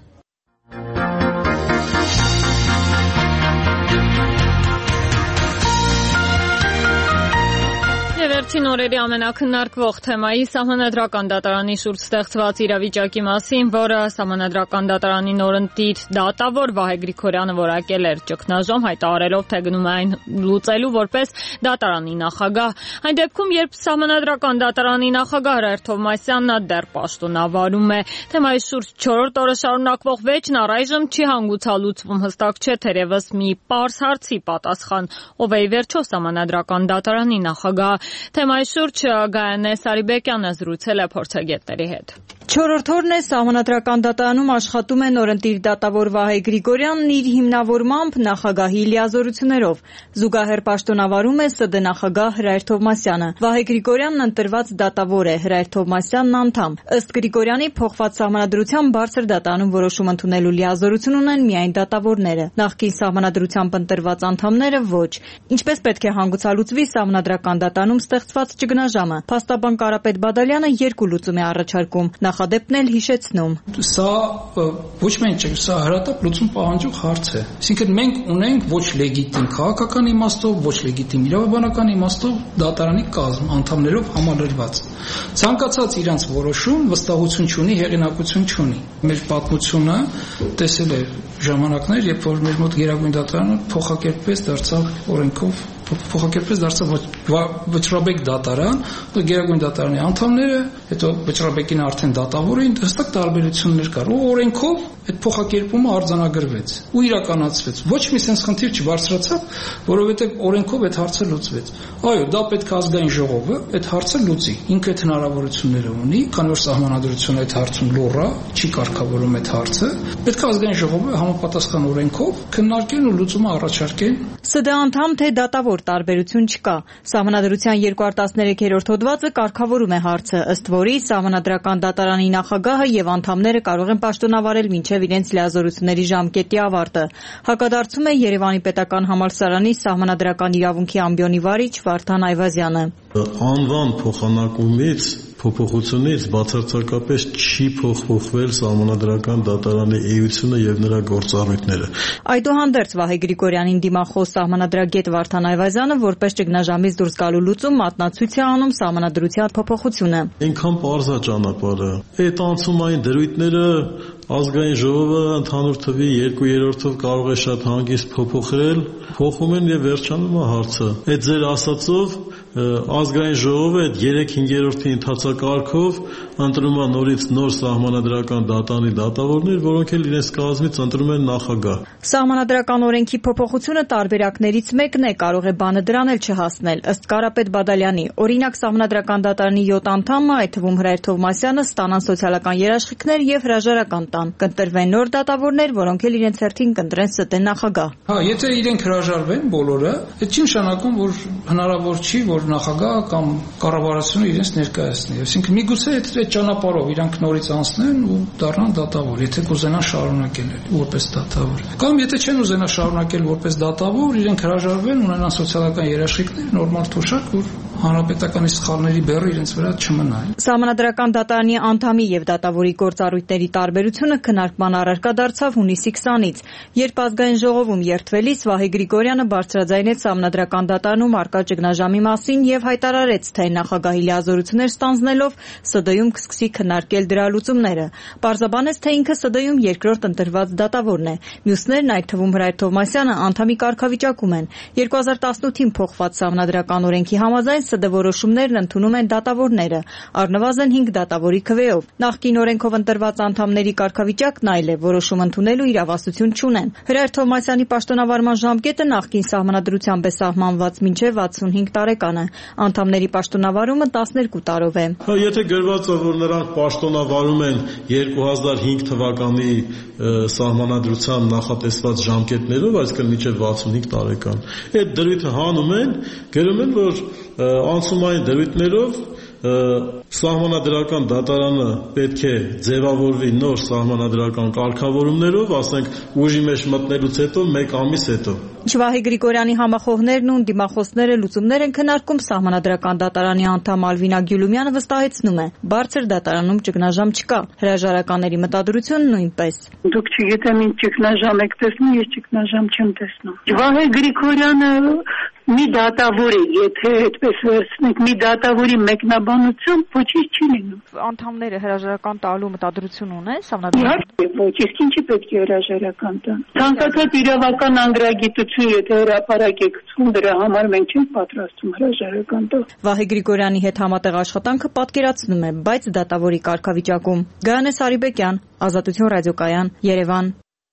Վերջին օրերի ամենակննարկվող թեմայի Սահմանադրական դատարանի շուրջ ստեղծված իրավիճակի մասին, որը Սահմանադրական դատարանի նորընտիր դատավոր Վահե Գրիգորյանը որակել էր ճգնաժամ, հայտարարելով, թե գնում է այն լուծելու որպես դատարանի նախագահ։ Այն դեպքում, երբ Սահմանադրական դատարանի նախագահ Հրայր Թովմասյանն դեռ պաշտոնավարում է, թեմայի շուրջ չորրորդ օրը շարունակվող վեճն առայժմ չի հանգուցալուծվում, հստակ չէ թերևս մի պարզ հարցի պատասխան, ով է ի վերջո Սահմանադրական դատարանի նախագահ։ Թեմայի շուրջ Գայանե Սարիբեկյանը զրուցել է փորձագետների հետ։ Չորրորդ օրն է Սահմանադրական դատարանում աշխատում է նորընտիր դատավոր Վահե Գրիգորյանն իր հիմնավորմամբ նախագահի լիազորություններով։ Զուգահեռ պաշտոնավարում է ՍԴ նախագահ Հրայր Թովմասյանը։ Վահե Գրիգորյանն ընտրված դատավոր է, Հրայր Թովմասյանն անդամ։ Ըստ Գրիգորյանի, փոխված սահմանադրությամբ բարձր դատարանում որոշում ընդունելու լիազորություն ունեն միայն դատավորները։ Նախկին սահմանադրությամբ ընտրված անդամները ոչ։ Ինչպես պետք է հանգուցալուծվի Սահմանադրական դատարանում ստեղծված ճգնաժամը։ Փաստաբան Կարապետ Բադալյանը երկու լուծում է առաջարկում։ Նախադեպն էլ հիշեցնում։ Սա ոչ միայն չէ, սա հրատապ լուծում պահանջող հարց է։ Այսինքն մենք ունենք ոչ լեգիտիմ քաղաքական իմաստով, ոչ լեգիտիմ իրավաբանական իմաստով դատարանի կազմ անդամներով համալրված։ Ցանկացած իրանց որոշում վստահություն չունի, հեղինակություն չունի։ Մեր պատմությունը տեսել է ժամանակներ, երբ որ մեր մոտ Գերագույն դատարանը փոխակերպվեց, դարձավ օրենքով փոխակերպվեց, դարձավ Վճռաբեկ դատարան, Գերագույն դատարանի անդամները, հետո Վճռաբեկին արդեն դատավոր էին, հստակ տարբերություններ կար։ Ու օրենքով այդ փոխակերպումը արձանագրվեց ու իրականացվեց։ Ոչ մի sense խնդիր չբարձրացավ, որովհետև օրենքով այդ հարցը լուծվեց։ Այո, դա պետք է ազգային ժողովը այդ հարցը լուծի։ Ինքը այդ հնարավորությունները ունի, քանի որ սահմանադրությունը այդ հարցում լուռ է, չի կարգավորում այդ հարցը։ Պետք է ազգային ժողովը համապատասխան օրենքով քննարկեն ու լուծումը առաջարկեն։ ՍԴ անդամ թե դատավոր տարբերություն չկա։ Սահմանադրության երկու հազար տասներեքերորդ հոդվածը կարգավորում է հարցը, ըստ որի Սահմանադրական դատարանի նախագահը եւ անդամները կարող են պաշտոնավարել մինչեւ իրենց լիազորությունների ժամկետի ավարտը։ Հակադարձում է Երևանի պետական համալսարանի Սահմանադրական իրավունքի ամբիոնի վարիչ Վարդան Այվազյանը։ Անվան փոխանակումից փոփոխությունից բացարձակապես չի փոխփոխվել Սահմանադրական դատարանի էությունը եւ նրա գործառույթները։ Այդուհանդերձ Վահե Գրիգորյանին դիմախոս սահմանադրագետ Վարդան Այվազյանը որպես ճգնաժամից դուրս գալու լուծում մատնացույց է անում Սահմանադրության փոփոխությունը։ Այնքան պարզ է ճանապարհը։ Այդ անցումային դրույթները ազգային ժողովը ընդհանուր թվի երկու երրորդով կարող է շատ հանգիստ փոփոխել, փոխում են եւ վերջանում է հարցը։ Այդ ձեր ասածով ազգային ժողովը այդ երեք հինգերորդի ընթացակարգով ընտրում է նորից նոր Սահմանադրական դատարանի դատավորներ, որոնք էլ իրենց կազմից ընտրում են նախագահ։ Սահմանադրական օրենքի փոփոխությունը տարբերակներից մեկն է, կարող է բանը դրան էլ չհասնել, ըստ Կարապետ Բադալյանի։ Օրինակ Սահմանադրական դատարանի յոթ անդամը, այդ թվում Հրայր Թովմասյանը, ստանան սոցիալական երաշխիքներ եւ հրաժարական տան։ Կընտրվեն նոր դատավորներ, որոնք էլ իրենց հերթին կընտրեն ՍԴ նախագահ։ Հա, եթե իրենք հրաժարվեն բոլորը, այդ չի նշանակում, որ հնարավոր չի, որ նախագահը կամ կառավարությունը իրենց ներկայացնի։ Այսինքն միգուցե այդ ճանապարհով իրանք նորից անցնեն ու դառնան դատավոր, եթե կուզենան շարունակել որպես դատավոր։ Կամ եթե չեն ուզենա շարունակել որպես դատավոր, իրենք հրաժարվեն, ունենան սոցիալական երաշխիքներ, նորմալ թոշակ, որ հանրապետականի սխալների բեռը իրենց վրա չմնա։ Սահմանադրական դատարանի անդամի եւ դատավորի գործառույթների տարբերությունը քննարկման առարկա դարձավ հունիսի քսանից, երբ ազգային ժողովում երդվելիս Վահե Գրիգորյանը բարձրաձայնեց Սահմանադրական դատարանում առկա ճգնաժամի մասին եւ հայտարարեց, թե նախագահի լիազորություններ ստանձնելով ՍԴ-ում կսկսի քննարկել դրա լուծումները։ Պարզաբանեց, թե ինքը ՍԴ-ում երկրորդ ընտրված դատավորն է։ Մյուսներն, այդ թվում Հրայր Թովմասյանը, անդամի կարգավիճակում են։ երկու հազար տասնութին փոխված Սահմանադրական օրենքի համաձայն ՍԴ որոշումներն ընդունում են դատավորները, առնվազն հինգ դատավորի քվեով։ Նախկին օրենքով ընտրված անդամների կարգավիճակն այլ է, որոշում ընդունելու իրավասություն չունեն։ Հրայր Թովմասյանի պաշտոնավարման ժամկետը նախկին սահմանադրությամբ է սահմանված մինչև վաթսունհինգ տարեկան է։ Անդամների պաշտոնավարումը տասներկու տարով է։ Եթե գրված է, որ նրանք պաշտոնավարում են երկու հազար հինգ թվականի սահմանադրությամբ նախատեսված ժամկետներով, այսինքն մինչև վաթսունհինգ տարեկան, այդ դրույթը հանում են, գրում են, որ անցումային դրույթներով սահմանադրական դատարանը պետք է ձևավորվի նոր սահմանադրական կարգավորումներով, ասենք ուժի մեջ մտնելուց հետո մեկ ամիս հետո։ Վահե Գրիգորյանի համախոհներն ու դիմախոսները լուծումներ են քննարկում Սահմանադրական դատարանի անդամ Ալվինա Գյուլումյանը վստահեցնում է, բարձր դատարանում ճգնաժամ չկա, հրաժարականների մտադրությունը նույնպես։ Դուք չգիտեմ ինչ ճգնաժամ եք տեսնում, ես ճգնաժամ չեմ տեսնում։ Վահե Գրիգորյանը մի դատավոր է, եթե այդպես վերցնենք, մի դատավորի մեկնաբանությամբ ոչինչ չի լինում։ Անդամները հրաժարական տալու մտադրություն ունեն Սահմանադրական։ Իհարկե, ոչ, իսկ ինչի պետք է հրաժարական տան։ Ցանկացած իրավական անգրագիտություն, եթե հրապարակ է գցում, դրա համար մենք չենք պատրաստվում հրաժարական տալ։ Վահե Գրիգորյանի հետ համատեղ աշխատանքը պատկերացնում է, բայց դատավորի կարգավիճակում։ Գայանե Սարիբեկյան, Ազատություն ռադիոկայան, Երևան։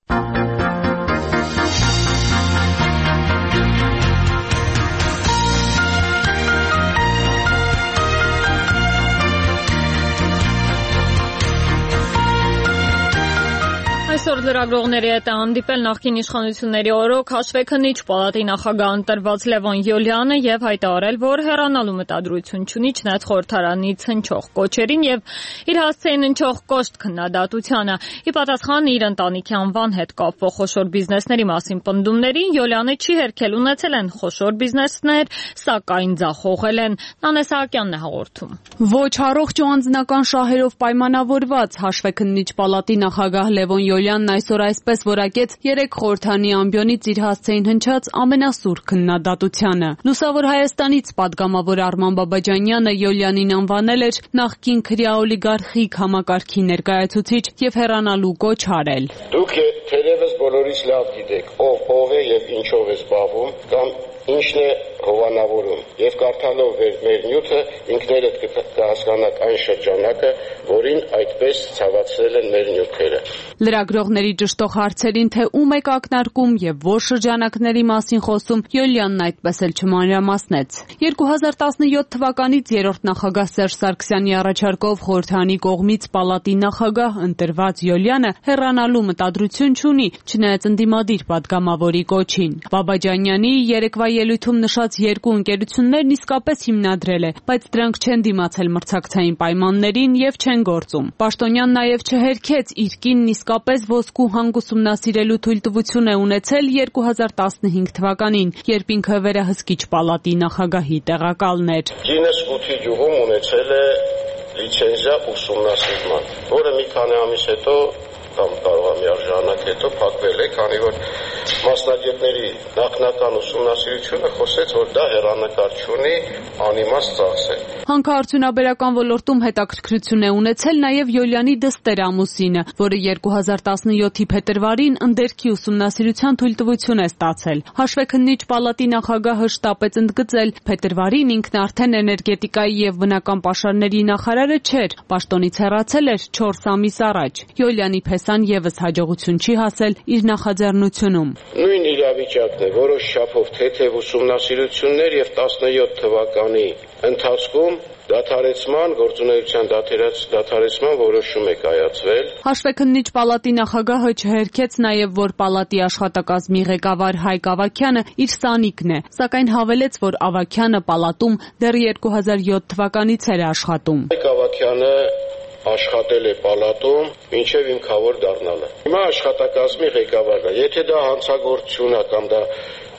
Այսօր լրագրողների հետ է հանդիպել նախկին իշխանությունների օրոք հաշվեկնիչ պալատի նախագահ ընտրված Լևոն Յոլյանը եւ հայտարարել, որ հեռանալու մտադրություն չունի չնայած խորհրդարանից հնչող կոչերին եւ իր հասցեին հնչող կոշտ քննադատությանը։ Ի պատասխան իր ընտանիքի անվան հետ կապվող խոշոր բիզնեսների մասին պնդումներին Յոլյանը չի հերքել, ունեցել են խոշոր բիզնեսներ, սակայն ձախողել են։ Նանե Սահակյանն է հաղորդում։ Ոչ առողջ ու անձնական շահերով պայմանավորված հաշվեկնիչ պալատի նախագահ Լևոն Յոլյանն այսօր այսպես որակեց երեք խորհրդանի ամբիոնից իր հասցեին հնչած ամենասուր քննադատությանը։ Լուսավոր Հայաստանից պատգամավոր Արման Բաբաջանյանը Յոլյանին անվանել էր նախկին քրեաօլիգարխիկ համակարգի ներկայացուցիչ եւ հեռանալու կոչ արել։ Դուք թերևս բոլորից լավ գիտեք ով ով է եւ ինչով է զբաղվում կամ ինչն է հովանավորում եւ կարդալով մեր նյութը ինքներդ կհասկանաք այն շրջանակը, որին այդպես ցավացրել են մեր նյութերը։ Լրագրողների ճշտող հարցերին, թե ում եք ակնարկում եւ որ շրջանակների մասին խոսում, Յոլյանն այդպես էլ չմանրամասնեց։ երկու հազար տասնյոթ թվականից երրորդ նախագահ Սերժ Սարգսյանի առաջարկով խորհրդանի կողմից պալատի նախագահ ընտրված Յոլյանը հեռանալու մտադրություն չունի, չնայած ընդդիմադիր պատգամավորի կոչին։ Բաբաջանյանի երեկվա ելույթում նշած երկու ընկերություններն իսկապես հիմնադրել է, բայց դրանք չեն դիմացել մրցակցային պայմաններին եւ չեն գործում։ Պաշտոնյան նաեւ չհերքեց իր կինն իսկապես ոսկու հանք ուսումնասիրելու թույլտվություն է ունեցել երկու հազար տասնհինգ թվականին, երբ ինքը վերահսկիչ պալատի նախագահի տեղակալն էր։ Կինս ութի գյուղում ունեցել է լիցենզիա ուսումնասիրման, որը մի քանի ամիս հետո կամ կարող է մի արժանանակ հետո փակվել է, քանի որ մասնագետների նախնական ուսումնասիրությունը խոսեց, որ դա հեռանկար չունի, անիմաստ ծախս է։ Հանքարդյունաբերական ոլորտում հետաքրքրություն է ունեցել նաև Յոլյանի դստեր ամուսինը, որը երկու հազար տասնյոթի փետրվարին ընդերքի ուսումնասիրության թույլտվություն է ստացել։ Հաշվեկնիչ պալատի նախագահը շտապեց ընդգծել, փետրվարին ինքն արդեն էներգետիկայի եւ բնական պաշարների նախարարը չէր, պաշտոնից հեռացել էր չորս ամիս առաջ։ Յոլյանի փեսան եւս հաջողություն չի հասել իր նախաձեռնությունում։ Նույն իրավիճակն է որոշ չափով թեթև ուսումնասիրություններ եւ տասնյոթ թվականի ընթացքում դադարեցման, գործունեության դադարեցման որոշում է կայացվել։ Հաշվեկնիչ պալատի նախագահը չհերքեց նաև, որ պալատի աշխատակազմի ղեկավար Հայկ Ավագյանը իր սանիկն է, սակայն հավելեց, որ Ավագյանը պալատում դեռ երկու հազար յոթ թվականից էր աշխատում։ Հայկ Ավագյանը աշխատել է պալատում մինչև ինքավոր դառնալը։ Հիմա աշխատակազմի ղեկավարն է։ Եթե դա հանցագործություն է կամ դա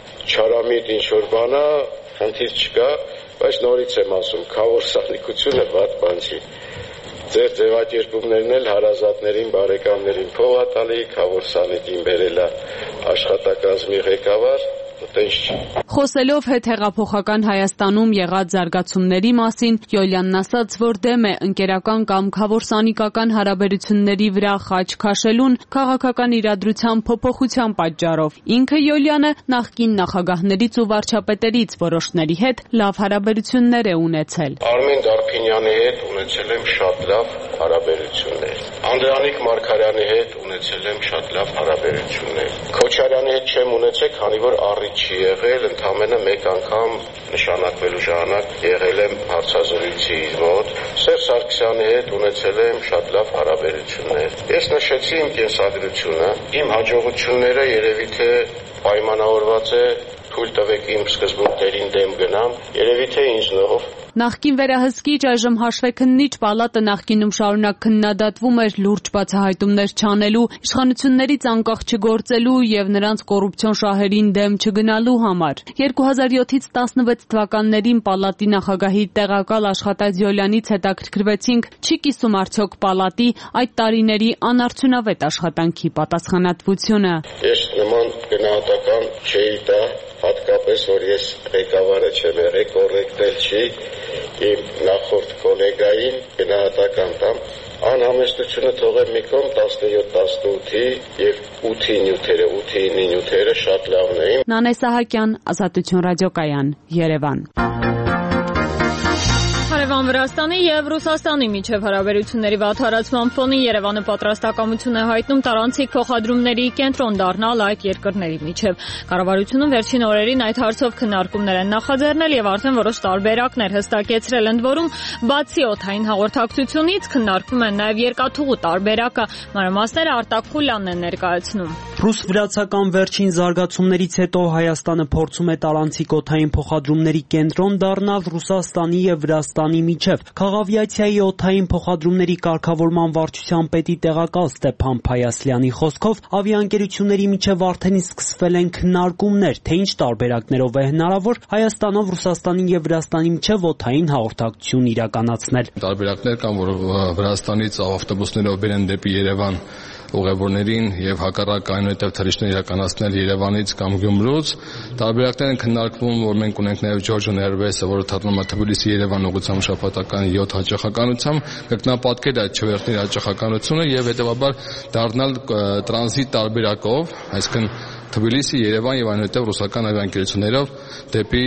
չարամիտ ինչ-որ բան է, խնդիր չկա, բայց նորից եմ ասում, քավոր սանիկությունը վատ բան չի։ Ձեր ձևակերպումներն էլ հարազատներին, բարեկամներին փող ա տալի, քավոր սանիկին բերելա աշխատակազմի ղեկավար, տենց չի։ Խոսելով հետհեղափոխական Հայաստանում եղած զարգացումների մասին, Յոլյանն ասաց, որ դեմ է ընկերական կամ քավոր-սանիկական հարաբերությունների վրա խաչ քաշելուն քաղաքական իրադրության փոփոխության պատճառով։ Ինքը Յոլյանը նախկին նախագահներից ու վարչապետերից որոշների հետ լավ հարաբերություններ է ունեցել։ Արմեն Դարփինյանի հետ ունեցել եմ շատ լավ հարաբերություններ։ Անդրանիկ Մարգարյանի հետ ունեցել եմ շատ լավ հարաբերություններ։ Քոչարյանի հետ չեմ ունեցել, քանի որ առիթ չի եղել, ընդամենը մեկ անգամ նշանակվելու ժամանակ եղել եմ հարցազրույցի մոտ։ Սերժ Սարգսյանի հետ ունեցել եմ շատ լավ հարաբերություններ։ Ես նշեցի իմ կենսագրությունը, իմ հաջողությունները երևի թե պայմանավորված է թույլ տվեք իմ սկզբունքներին դեմ գնամ, երևի թե ինձնով։ Նախկին վերահսկիչ, այժմ հաշվեկննիչ պալատը նախկինում շարունակ քննադատվում էր լուրջ բացահայտումներ չանելու, իշխանություններից անկախ չգործելու եւ նրանց կոռուպցիոն շահերին դեմ չգնալու համար։ երկու հազար յոթից տասնվեց թվականներին պալատի նախագահի տեղակալ աշխատած Յոլյանից հետաքրքրվեցինք, չի կիսում արդյոք պալատի այդ տարիների անարդյունավետ աշխատանքի պատասխանատվությունը։ Ես նման գնահատական չէի տա, հատկապես որ ես ղեկավարը չեմ եղել, կոռեկտել չի իմ նախորդ գոլեգային գնահատական տամ, անհամեստությունը թողեմ մի կողմ տասնյոթ տասնութի եւ ութի նյութերը, ութի ինի նյութերը շատ լավն էին։ Նանե Սահակյան, Ազատություն ռադիոկայան, Երևան։ Հարևան Վրաստանի եւ Ռուսաստանի միջև հարաբերությունների վատթարացման ֆոնին Երևանը պատրաստակամություն է հայտնում տարանցիկ փոխադրումների կենտրոն դառնալ այդ երկրների միջև։ Կառավարությունը վերջին օրերին այդ հարցով քննարկումներ են նախաձեռնել եւ արդեն որոշ տարբերակներ հստակեցրել, ընդ որում բացի օդային հաղորդակցությունից քննարկվում են նաեւ երկաթուղու տարբերակը։ Մանրամասները Արտակ Խուլյանն է ներկայացնում։ Ռուս-վրացական վերջին զարգացումներից հետո Հայաստանը փորձում է տարանցիկ օդային փոխադրումների կենտրոն դառնալ Ռուսաստանի եւ Վրաստանի միջև։ Խաղավիացիայի օդային փոխադրումների կարգավորման վարչության պետի տեղակալ Ստեփան Փայասլյանի խոսքով ավիաընկերությունների միջև արդեն սկսվել են քննարկումներ, թե ինչ տարբերակներով է հնարավոր Հայաստանով Ռուսաստանի եւ Վրաստանի միջև օդային հաղորդակցություն իրականացնել։ Տարբերակներ կան, որ Վրաստանից ավտոբուսներով բերեն դեպի Երևան ուղևորներին եւ հակառակ այնուհետեւ թռիչքներ իրականացնել Երևանից կամ Գյումրուց։ Տարբերակներ են քննարկվում, որ մենք ունենք նաեւ Georgian Airways-ը, որը թռնում է Թբիլիսի-Երևան ուղղությամբ շաբաթական յոթ հաճախականությամբ, կգնապատկել այդ չվերթների հաճախականությունը եւ հետեւաբար դառնալ տրանզիտ տարբերակով, այսինքն Թբիլիսի, Երևան եւ այնուհետեւ ռուսական ավիաընկերություններով դեպի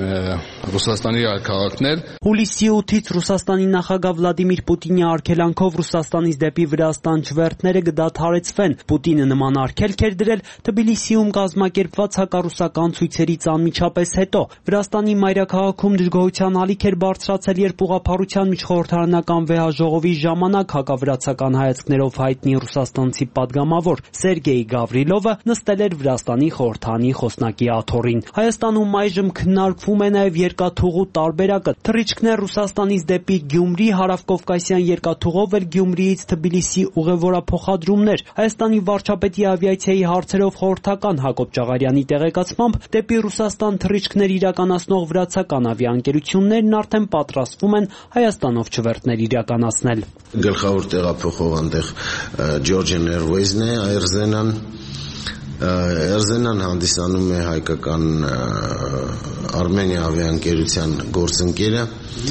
Ռուսաստանի քաղաքներ։ Հուլիսի ութից Ռուսաստանի նախագահ Վլադիմիր Պուտինի արգելանքով Ռուսաստանից դեպի Վրաստան չվերթները կդադարեցվեն։ Պուտինը նման արգելք էր դրել Թբիլիսիում կազմակերպված հակառուսական ցույցերից անմիջապես հետո։ Վրաստանի մայրաքաղաքում դժգոհության ալիք էր բարձրացել, երբ ուղղափառության միջխորհրդարանական վեհաժողովի ժամանակ հակավրացական հայացքներով հայտնի ռուսաստանցի падգամավոր Սերգեյ Գավրիլովը նստել էր Վրաստանի խորհրդանի խոսնակի աթոռին։ Հայաստանում այժմ քննարկվում է նաև երկաթուղու տարբերակը։ Թռիչքներ Ռուսաստանից դեպի Գյումրի, հարավկովկասյան երկաթուղով էլ Գյումրիից Թբիլիսի ուղևորափոխադրումներ։ Հայաստանի վարչապետի ավիացիայի հարցերով խորհրդական Հակոբ Ճաղարյանի տեղեկացմամբ դեպի Ռուսաստան թռիչքներ իրականացնող վրացական ավիաընկերություններն արդեն պատրաստվում են Հայաստանով չվերթներ իրականացնել։ Գլխավոր տեղափոխող այնտեղ Georgian Airways-ն է, Air-Zenան Էրզենան հանդիսանում է հայկական Արմենիա ավիաընկերության գործընկերը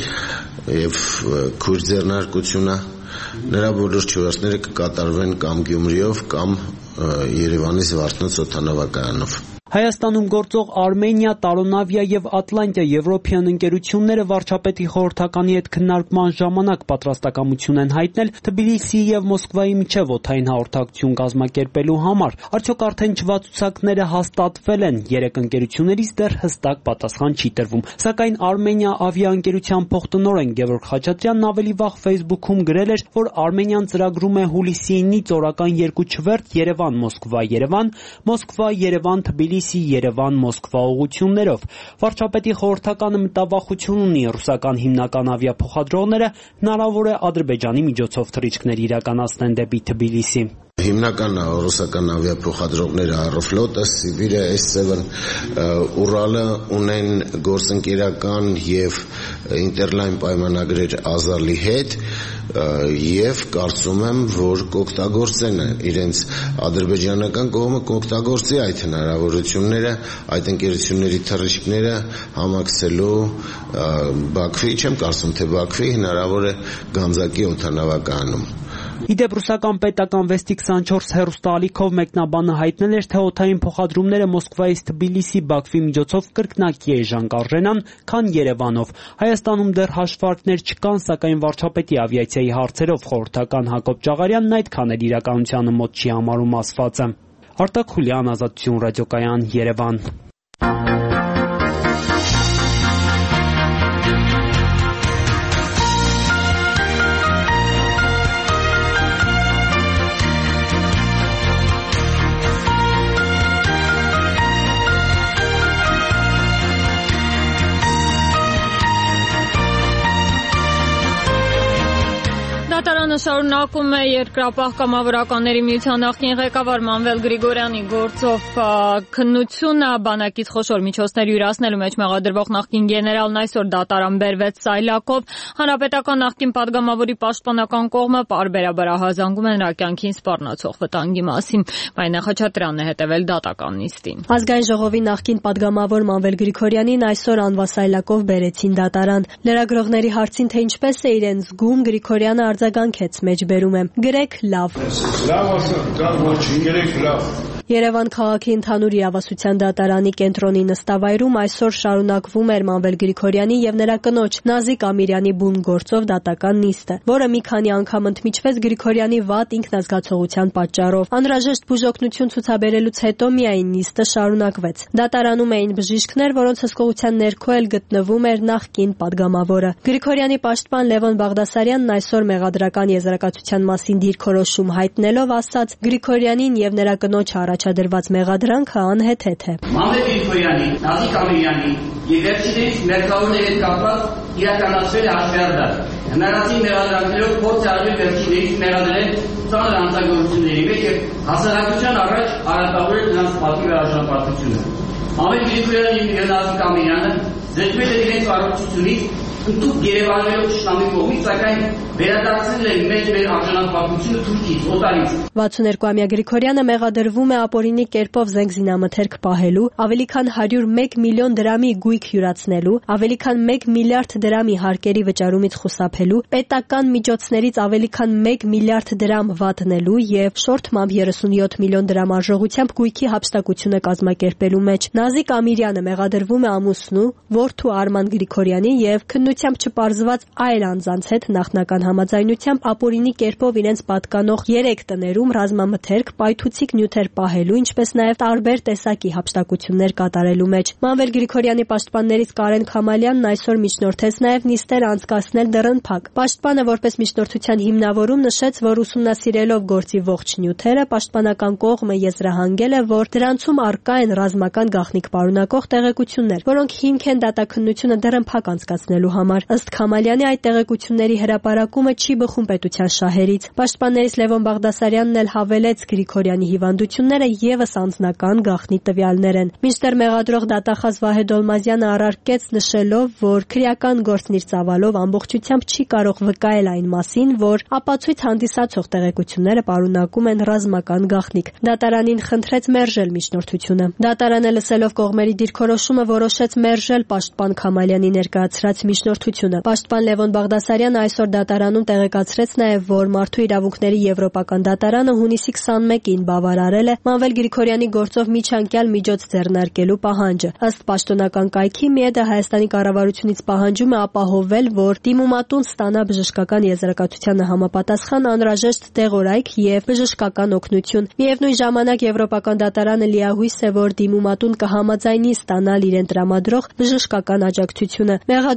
եւ քույր ձեռնարկությունը նրա բոլոր չվերթները կկատարվեն կամ Գյումրիով կամ Երևանից Վարդնոց օդանավակայանով։ Հայաստանում գործող Արմենիա, Տարոնավիա եւ Ատլանտիա եվրոպյան ընկերությունները վարչապետի խորհրդականի հետ քննարկման ժամանակ պատրաստակամություն են հայտնել Թբիլիսիի եւ Մոսկվայի միջև օդային հաղորդակցություն կազմակերպելու համար։ Արդյոք արդեն չվացուցակները հաստատվել են, երեք ընկերություններից դեռ հստակ պատասխան չի տրվում։ Սակայն Արմենիա ավիաընկերության փոխտնօրեն Գևորգ Խաչատրյանն ավելի վաղ Facebook-ում գրել էր, որ Արմենիան ծրագրում է հուլիսի ինից օրական երկու չվերթ Երևան-Մոսկվա-Երևան, Մոսկվա-Երևան-Թբիլիսի Երևան-Մոսկվա ուղղություններով։ Վարչապետի խորհրդականը մտավախություն ունի ռուսական հիմնական ավիափոխադրողները հնարավոր է Ադրբեջանի միջոցով թռիչքներ իրականացնեն դեպի Թբիլիսի։ Հիմնական ռուսական ավիափոխադրողները Aeroflot-ը, Sibir-ը, S-seven, Ural-ը ունեն գործընկերական եւ Interline պայմանագրեր Azali հետ եւ կարծում եմ, որ կօգտագործեն իրենց ադրբեջանական կողմը կօգտագործի այդ հնարավորությունները, այդ ընկերությունների թռիչքները համակցելու Բաքվի, չեմ կարծում, թե Բաքվի հնարավոր է Գանձակի օդանավակայանում։ Իդեպ ռուսական պետական վեստի քսանչորս հեռուստաալիքով մեկնաբանը հայտնել էր, թե օդային փոխադրումները Մոսկվայից Թբիլիսի Բաքվի միջոցով կրկնակի էժան կարժենան, քան Երևանով։ Հայաստանում դեռ հաշվարկներ չկան, սակայն վարչապետի ավիացիայի հարցերով խորհրդական Հակոբ Ճաղարյանն այդքան էլ իրականությանը մոտ չի համարում ասվածը։ Արտակ Խուլյան, Ազատություն ռադիոկայան, Երևան։ Դատարանը շարունակում է Երկրապահ կամավորականների միության նախկին ղեկավար Մանվել Գրիգորյանի գործով քննությունը բանակից խոշոր միջոցներ յուրացնելու մեջ մեղադրվող նախկին գեներալն այսօր դատարան բերվեց Սայլակով։ Հանրապետական նախկին падգամավորի պաշտպանական կողմը պարբերաբար ահազանգում է նրա կյանքին սպառնացող վտանգի մասին։ Մայնա Խաչատրյանն է հետևել դատական նիստին։ Ազգային ժողովի նախկին падգամավոր Մանվել Գրիգորյանին այսօր անվա Սայլակով բերեցին դատարան։ Լրագրողների հարցին, թե ինչպես է իրեն զգում, Գրիգորյանը արձագանքեց, մեջբերում եմ, գրեք լավ։ Լավ ասա, դա ոչ, գրեք լավ։ Երևան քաղաքի ընդհանուր իրավասության դատարանի կենտրոնի նստավայրում այսօր շարունակվում էր Մանվել Գրիգորյանի եւ նրա կնոջ Նազիկ Ամիրյանի բուն գործով դատական նիստը, որը մի քանի անգամ ընդմիջվեց Գրիգորյանի վատ ինքնազգացողության պատճառով։ Անհրաժեշտ բուժօգնություն ցուցաբերելուց հետո միայն նիստը շարունակվեց։ Դատարանում էին բժիշկներ, որոնց հսկողության ներքո էլ գտնվում էր նախկին падգամավորը։ Գրիգորյանի պաշտպան Լևոն Բաղդասարյանն այսօր մեղադրական եզրակացության մասին դիրքորոշում հայտնելով ասաց. Գրիգորյանին եւ նրա կնոջ առաջադրված մեղադրանքը անհեթեթ է։ Մանվել Գրիգորյանի, Նազիկ Ամիրյանի եւ վերջինիս մերկավորների հետ կապված իրականացվել է հաշվարկը։ Հնարածին մեղադրանքներով փորձ է արվել վերջինիս մեղադրել ծանր անձնագործությունների մեջ եւ հասարակության առաջ արատավորել նրանց պատիվ արժանապատվությունը։ Մանվել Գրիգորյանի եւ Նազիկ Ամիրյանը զրկվել են իրենց առողջությունից ընդհանուր Երևաններով շնամի կողմից, սակայն վերադարձել են մեծ մեր արժանապատվությունը Թուրքիից, օտարից։ վաթսուներկուամյա Գրիգորյանը մեղադրվում է ապօրինի կերպով զենք զինամթերք պահելու, ավելի քան հարյուր մեկ միլիոն դրամի գույք յուրացնելու, ավելի քան մեկ միլիարդ դրամի հարկերի վճարումից խուսափելու, պետական միջոցներից ավելի քան մեկ միլիարդ դրամ վատնելու եւ շորթմամբ երեսունյոթ միլիոն դրամ արժողությամբ գույքի հափշտակությունը կազմակերպելու մեջ։ Նազիկ Ամիրյանը մեղադրվում է ամուսնու, որդու Արման Գրիգորյանի եւ քննությամբ չպարզված այլ անձանց հետ նախնական համաձայնությամբ ապօրինի կերպով իրենց պատկանող երեք տներում ռազմամթերք, պայթուցիկ նյութեր պահելու, ինչպես նաև տարբեր տեսակի հափշտակություններ կատարելու մեջ։ Մանվել Գրիգորյանի պաշտպաններից Կարեն Քամալյանն այսօր միջնորդեց նաև նիստեր անցկացնել դռնփակ։ Պաշտպանը որպես միջնորդության հիմնավորում նշեց, որ ուսումնասիրելով գործի ողջ նյութերը, պաշտպանական կողմը եզրահանգել է, որ դրանցում առկա են ռազմական գաղտնիք պարունակող տեղեկություններ, որոնք հիմք են դատաքննությունը դռնփակ անցկացնելու համար։ Ըստ Քամալյանի այդ տեղեկությունների հրապարակումը չի բխում պետության շահերից։ Պաշտպաններից Լևոն Բաղդասարյանն էլ հավելեց Գրիգորյանի հիվանդությունները եւս անձնական գաղտնի տվյալներ են։ Մինչդեռ մեղադրող դատախազ Վահե Դոլմազյանը առարկեց նշելով, որ քրեական գործն իր ծավալով ամբողջությամբ չի կարող վկայել այն մասին, որ ապացույց հանդիսացող տեղեկությունները պարունակում են ռազմական գաղտնիք։ Դատարանին խնդրեց մերժել միջնորդությունը։ Դատարանը լսելով կողմերի դիրքորոշումը որոշեց մերժել պաշտպան Քամալյանի ներկայացրած միջնորդությունը։ Պաշտպան Լևոն Բաղդասարյանը այսօր դատարանում տեղեկացրեց նաև, որ Մարդու իրավունքների եվրոպական դատարանը հունիսի քսանմեկին բավարարել է Մանվել Գրիգորյանի գործով միջանկյալ միջոց ձեռնարկելու պահանջը։ Ըստ պաշտոնական կայքի ՄԻԵԴ-ը Հայաստանի կառավարությունից պահանջում է ապահովել, որ դիմումատուն ստանա բժշկական եզրակացությանը համապատասխան անհրաժեշտ դեղորայք եւ բժշկական օգնություն։ Միևնույն ժամանակ Եվրոպական դատարանը լիահույս է, որ դիմումատուն կհամաձայնի ստանալ իրեն տրամադրող բժշկական աջակցությունը։ Մեղադրող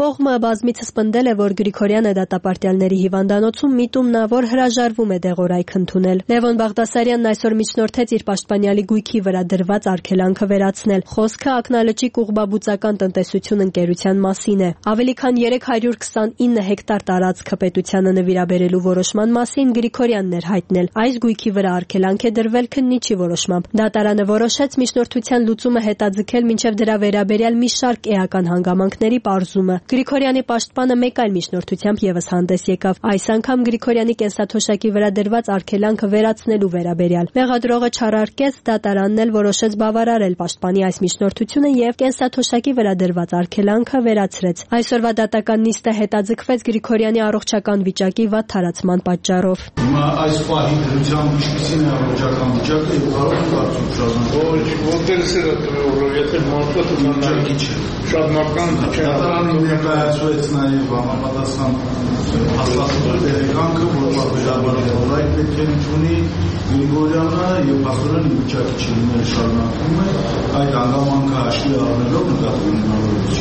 կողմը բազմիցս պնդել է, որ Գրիգորյանը դատապարտյալների հիվանդանոցում միտումնավոր հրաժարվում է դեղորայք ընդունել։ Լևոն Բաղդասարյանն այսօր միջնորդեց իր պաշտպանյալի գույքի վրա դրված արգելանքը վերացնել։ Խոսքը Ակնալճի կուղբաբուծական տնտեսություն ընկերության մասին է։ Ավելի քան երեք հարյուր քսանինը հեկտար տարածքը պետությանը նվիրաբերելու որոշման մասին Գրիգորյանն էր հայտնել։ Այս գույքի վրա արգելանք է դրվել քննիչի որոշմամբ։ Դատարանը որոշեց միջնորդության լուծումը հետաձգել մինչև դրա վերաբերյալ մի շարք էական հանգամանքների պարզումը։ Գրիգորյանի պաշտպանը մեկ այլ միջնորդությամբ եւս հանդես եկավ։ Այս անգամ Գրիգորյանի կենսաթոշակի վրա դրված արգելանքը վերացնելու վերաբերյալ։ Մեղադրողը չարարկեց, դատարանն էլ որոշեց բավարարել պաշտպանի այս միջնորդությունը եւ կենսաթոշակի վրա դրված արգելանքը վերացրեց։ Այսօրվա դատական նիստը հետաձգվեց Գրիգորյանի առողջական վիճակի վատթարացման պատճառով։ Հիմա այս պահի դրությամբ ինչպիսին է առողջական վիճակը եւ կարող եք արդյոք շարունակել։ Ոչ, որտեղից է դրել, եթե մարդը տնանալի չէ։ Շատ մարդկանց դատարանը ներկայացրեց նաեւ համապատասխան հաստատության դերեկանքը, որ պատվիրաբար այդ պետք է ընդունի Գրիգորյանը եւ փաստորեն վիճակի չլինել շարունակում է այդ հանգամանքը հաշվի առնելով նկատի ունենալով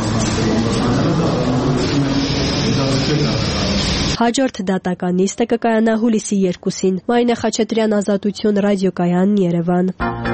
Հաջորդ դատական նիստը կկայանա հուլիսի երկուսին։ Մարինե Խաչատրյան, Ազատություն, ռադիոկայան, Երևան։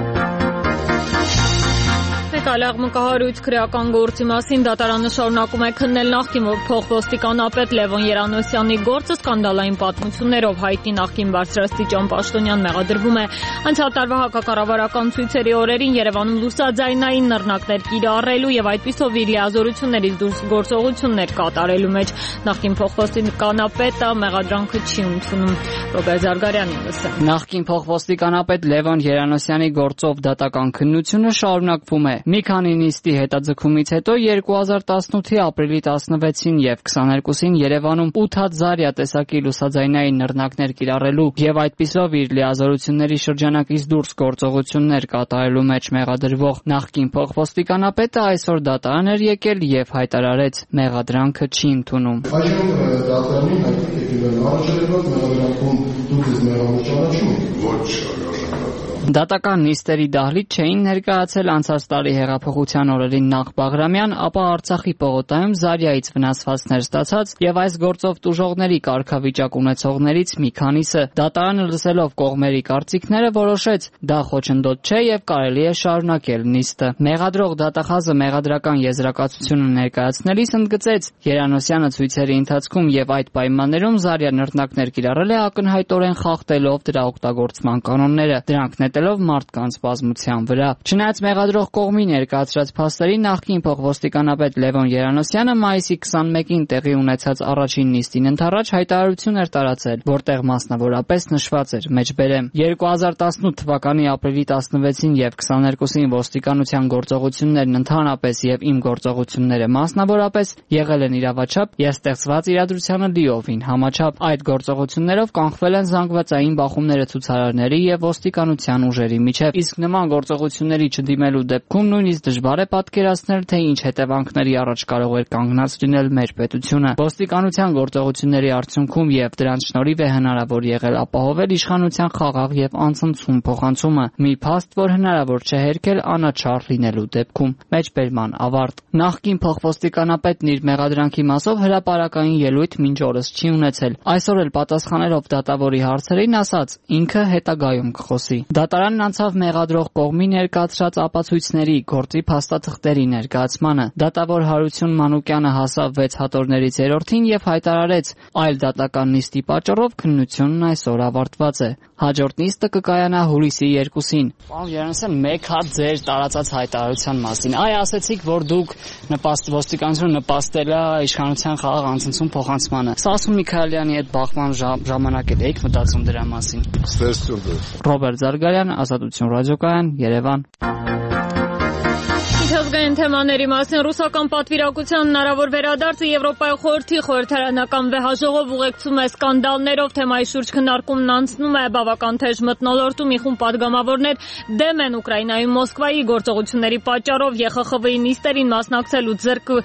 Աղմկահարույց քրեական գործի մասին դատարանը շարունակում է քննել նախկին փոխոստիկանապետ Լևոն Երանոսյանի գործը սկանդալային պատմություններով հայտնի նախկին բարձրաստիճան պաշտոնյան մեղադրվում է անցյալ տարվա հակակառավարական ցույցերի օրերին Երևանում լուսաձայնային նռնակներ կիրառելու եւ այդպիսով իր լիազորություններից դուրս գործողություններ կատարելու մեջ նախկին փոխոստիկանապետը մեղադրանքը չի ընդունում։ Ռոբերտ Զարգարյանը լսել։ Նախկին փոխոստիկանապետ Լևոն Երանոսյանի գործով դատական քննությունը շարունակվում է։ Մի քանի նիստի հետաձգումից հետո երկու հազար տասնութի ապրիլի տասնվեցին եւ քսաներկուսին Երևանում ութ հազար տեսակի լուսաձայնային նռնակներ կիրառելու եւ այդպիսով իր լիազորությունների շրջանակից դուրս գործողություններ կատարելու մեջ մեղադրվող նախկին փոխոստիկանապետը այսօր դատարան էր եկել եւ հայտարարեց մեղադրանքը չի ընդունում։ Այժմ դատարանին եկել են առաջարկված մեղադրանքում դուք եք մեղավոր ճանաչում։ Ոչ, Դատական նիստերի դահլիճ չէին ներկայացել անցած տարի հեղափոխության օրերին նախ Բաղրամյան, ապա Արցախի պողոտայում Զարյայից վնասվածքներ ստացած եւ այս գործով տուժողների կարգավիճակ ունեցողներից մի քանիսը։ Դատարանը լսելով կողմերի կարծիքները որոշեց դա խոչընդոտ չէ եւ կարելի է շարունակել նիստը։ Մեղադրող դատախազը մեղադրական եզրակացությունը ներկայացնելիս ընդգծեց Երանոսյանը ցույցերի ընթացքում եւ այդ պայմաններում Զարյա նռնակներ կիրառել է ակնհայտորեն խախտելով դրա օգտագործման կանոնները, դրանք նետելով մարդկանց բազմության վրա։ Չնայած մեղադրող կողմի ներկայացրած փաստերին նախկին փոխոստիկանապետ Լևոն Երանոսյանը մայիսի քսանմեկին տեղի ունեցած առաջին նիստին ընդառաջ հայտարարություն էր տարածել, որտեղ մասնավորապես նշված էր մեջբերեմ երկու հազար տասնութ թվականի ապրիլի տասնվեցին եւ քսաներկուսին ոստիկանության գործողություններն ընդհանրապես եւ իմ գործողությունները մասնավորապես եղել են իրավաչափ եւ ստեղծված իրադրությանը լիովին համաչափ։ Այդ գործողություններով կանխվել են զանգվածային բախումները ցուցարարների եւ ոստիկանության ուժերի միջև, իսկ նման գործողությունների չդիմելու դեպքում նույնիսկ դժվար է պատկերացնել, թե ինչ հետևանքների առաջ կարող էր կանգնած լինել մեր պետությունը։ Ոստիկանության գործողությունների արդյունքում եւ դրանց շնորհիվ է հնարավոր եղել ապահովել իշխանության խաղաղ եւ անցնցում փոխանցումը, մի փաստ, որ հնարավոր չէ հերքել անաչառ լինելու դեպքում։ Մեջբերման ավարտ։ Նախկին փոխոստիկանապետն իր մեղադրանքի մասով հրապարակային ելույթ մինչ օրս չի ունեցել։ Այսօր էլ պատասխանելով դատավորի հարցերին ասաց, ինքը հետագայում կխոսի։ Դատարանն անցավ մեղադրող կողմի ներկայացրած ապացույցների, գործի փաստաթղթերի ներկայացմանը։ Դատավոր Հարություն Մանուկյանը հասավ վեց հատորներից երրորդին եւ հայտարարեց, այլ դատական նիստի պատճառով քննությունն այսօր ավարտված է։ Հաջորդ նիստը կկայանա հուլիսի երկուսին։ Պարոն Երանոսյան, մեկ հատ ձեր տարածած հայտարարության մասին։ Այ ասացիք, որ դուք նպաստ ոստիկանությունը նպաստել է իշխանության խաղաղ անցնցում փոխանցմանը։ Սասուն Միքայելյանի հետ բախման ժամանակ էլ եք մտածում դրա մասին։ Ստեսություն։ Ռոբերտ Զարգարյան, Ազատություն ռադիոկայան, Երևան։ Միջազգային թեմաների մասին ռուսական պատվիրակության հնարավոր վերադարձը Եվրոպայի խորհրդի խորհրդարանական վեհաժողով ուղեկցում է սկանդալներով թեմայի շուրջ քննարկումն անցնում է բավական թեժ մթնոլորտում մի խումբ падգամավորներ դեմ են Ուկրաինայում Մոսկվայի գործողությունների պատճառով Է Խ Խ V-ի նիստերին մասնակցելու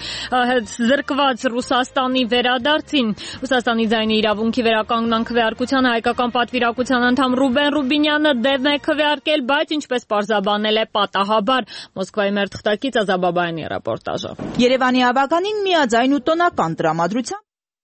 զրկված Ռուսաստանի վերադարձին։ Ռուսաստանի ձայնի իրավունքի վերականգնան քվեարկությանը հայկական պատվիրակության անդամ Ռուբեն Ռուբինյանը դեմ է քվեարկել, բայց ինչպես պարզաբանել է պատահաբար Մոսկվայի մեր Շիրակից Ազաբաբայանի ռեպորտաժը։ Երևանի ավականին միաձայն ու տոնական տրամադրությամբ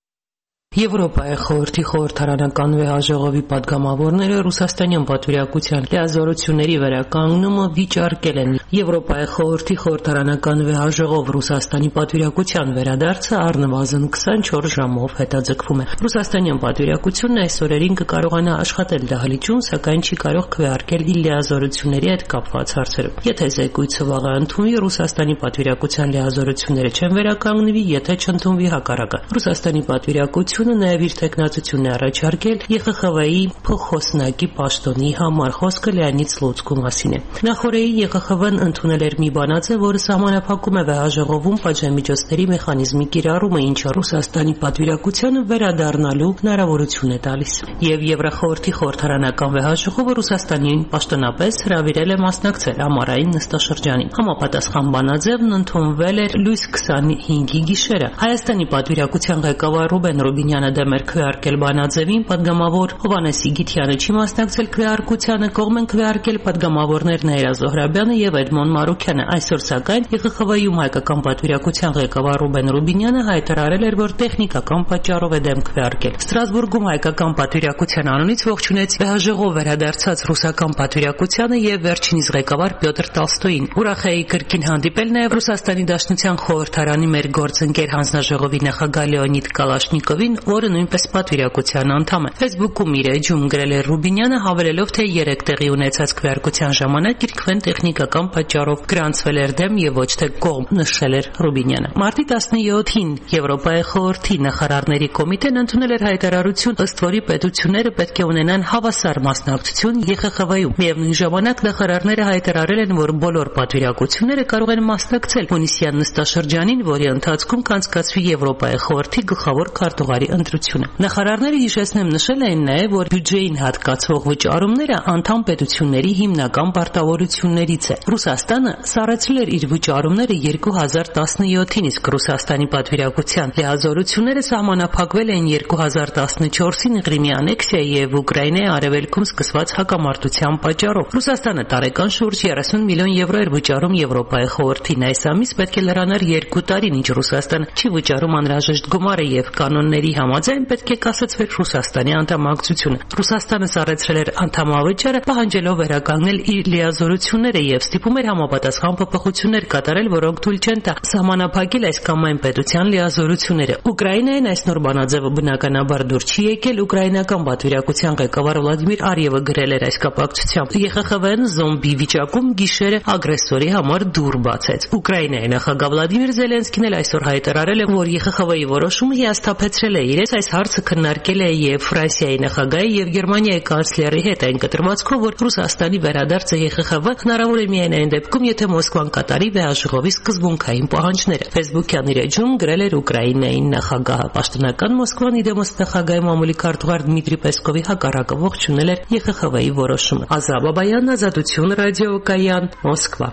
Եվրոպայի խորհրդի խորհրդարանական վեհաժողովի падգամավորները ռուսաստանյան պատվիրակության լիազորությունների վերականգնումը վիճարկել են։ Եվրոպայի խորհրդի խորհրդարանական վեհաժողով Ռուսաստանի պատվիրակության վերադարձը առնվազն քսանչորս ժամով հետաձգվում է։ Ռուսաստանյան պատվիրակությունն այս օրերին կկարողանա աշխատել դահլիճում, սակայն չի կարող քվեարկել լիազորությունների հետ կապված հարցերով։ Եթե զեկույցը վաղը ընդունվի, Ռուսաստանի պատվիրակության լիազորությունները չեն վերականգնվի, եթե չընդունվի հակառակը։ Ռուսաստանի պատվիրակությունը նաև իր տեխնացությունն է առաջարկել Ե Խ Խ V-ի փոխոսնակի պաշտոնի համար, խոսքը Լեոնիդ Սլուցկու մասին է։ Նախորդին Ե Խ Խ V-ն ընդունել էր մի բանաձև, որը սահմանափակում է վեհաժողովում պատժամիջոցների մեխանիզմի կիրառումը, ինչը Ռուսաստանի պատվիրակությանը վերադառնալու հնարավորություն է տալիս։ Եվ Եվրախորհրդի խորհրդարանական վեհաժողովը Ռուսաստանին պաշտոնապես հրավիրել է մասնակցել ամառային նստաշրջանին։ Համապատասխան բանաձևն ընդունվել էր լույս քսանհինգի գիշերը։ Հայաստանի պատվիրակության ղեկավար Ռուբեն Ռուբինյանը դեմ էր քվեարկել բանաձևին, падգամավոր Հովհաննես Իգիթյանը չի մասնակցել քվեարկությանը, կողմ են քվեարկել падգամավորներ Նաիրա Զոհրաբյանը եւ Էդմոն Մարուքյանը։ Այսօր սակայն Ե Խ Խ V-ում հայկական պատվիրակության ղեկավար Ռուբեն Ռուբինյանը հայտարարել էր, որ տեխնիկական պատճառով է դեմ քվեարկել։ Ստրասբուրգում հայկական պատվիրակության անունից ողջունեց վեհաժողով վերադարձած ռուսական պատվիրակությանը եւ վերջինիս ղեկավար Պյոտր Տոլստոյին։ Ուրախ էի կրկին հանդիպել նաեւ Ռուսաստանի Դաշնության խորհրդարանի մեր գործընկեր հանձնաժողովի նախագահ Լեոնիդ Կալաշնիկովին, որը նույնպես պատվիրակության անդամ է։ Facebook-ում իր էջում գրել է Ռուբինյանը, հավելելով, թե երեք տեղի ունեցած քվեարկության ժամանակ իր քվեն տեխնիկական պատճառով գրանցվել էր դեմ եւ ոչ թե կողմ, նշել էր Ռուբինյանը։ Մարտի տասնյոթին Եվրոպայի խորհրդի նախարարների կոմիտեն ընդունել էր հայտարարություն, ըստ որի պետությունները պետք է ունենան հավասար մասնակցություն Ե Խ Խ V-ում։ Միևնույն ժամանակ նախարարները հայտարարել են, որ բոլոր պատվիրակությունները կարող են մասնակցել հունիսյան նստաշրջանին, որի ընթացքում կանցկացվի Եվրոպայի խորհրդի գլխավոր քարտուղարի ընտրությունը։ Նախարարները, հիշեցնեմ, նշել էին նաև, որ բյուջեին հատկացվող վճարումները անդամ պետությունների հիմնական պարտավորություններից է։ Ռուսաստանը սառեցրել էր իր վճարումները երկու հազար տասնյոթին, իսկ Ռուսաստանի պատվիրակության լիազորությունները սահմանափակվել էին երկու հազար տասնչորսին Ղրիմի անեքսիայի եւ Ուկրաինայի արևելքում սկսված հակամարտության պատճառով։ Ռուսաստանը տարեկան շուրջ երեսուն միլիոն եվրո էր վճարում Եվրոպայի խորհրդին։ Այս ամիս պետք է լրանար երկու տարին, ինչ Ռուսաստանը չի վճարում անհրաժեշտ գումարը եւ կանոնների համաձայն պետք է կասեցվեր Ռուսաստանի անդամակցությունը։ Ռուսաստանը սառեցրել էր անդամավճարը, պահանջելով վերականգնել իր լիազորությունները եւ ստիպում էր համապատասխան փոփոխություններ կատարել, որոնք թույլ չեն տա սահմանափակել այս կամ այն պետության լիազորությունները։ Ուկրաինային այս նոր բանաձևը բնականաբար դուր չի եկել։ Ուկրաինական պատվիրակության ղեկավար Վլադիմիր Արիևը գրել էր այս կապակցությամբ. Ե Խ Խ V-ն զոմբի վիճակում գիշերը ագրեսորի համար դուր բացեց։ Ուկրաինայի նախագահ Վլադիմիր Զելենսկին էլ այսօր հայտարարել է, որ Ե Խ Խ V-ի որոշումը հիասթափեցրել է իրենց, այս հարցը քննարկել է եւ Ֆրանսիայի նախագահի եւ Գերմանիայի կանցլերի հետ, այն կտրվածքով, որ Ռուսաստանի վերադարձը Ե Խ Խ V հնարավոր է միայն այն դեպքում, եթե Մոսկվան կատարի վեհաժողովի սկզբունքային պահանջները։ Facebook-յան իր էջում գրել էր Ուկրաինայի նախագահը։ Պաշտոնական Մոսկվան իդեմոս նախագահի մամուլի քարտուղար Դմիտրի Պեսկովի հակառակը ողջունել էր Ե Խ Խ V-ի որոշումը։ Ազաբաբայան, Ազատություն, ռադիոկայան, Մոսկվա։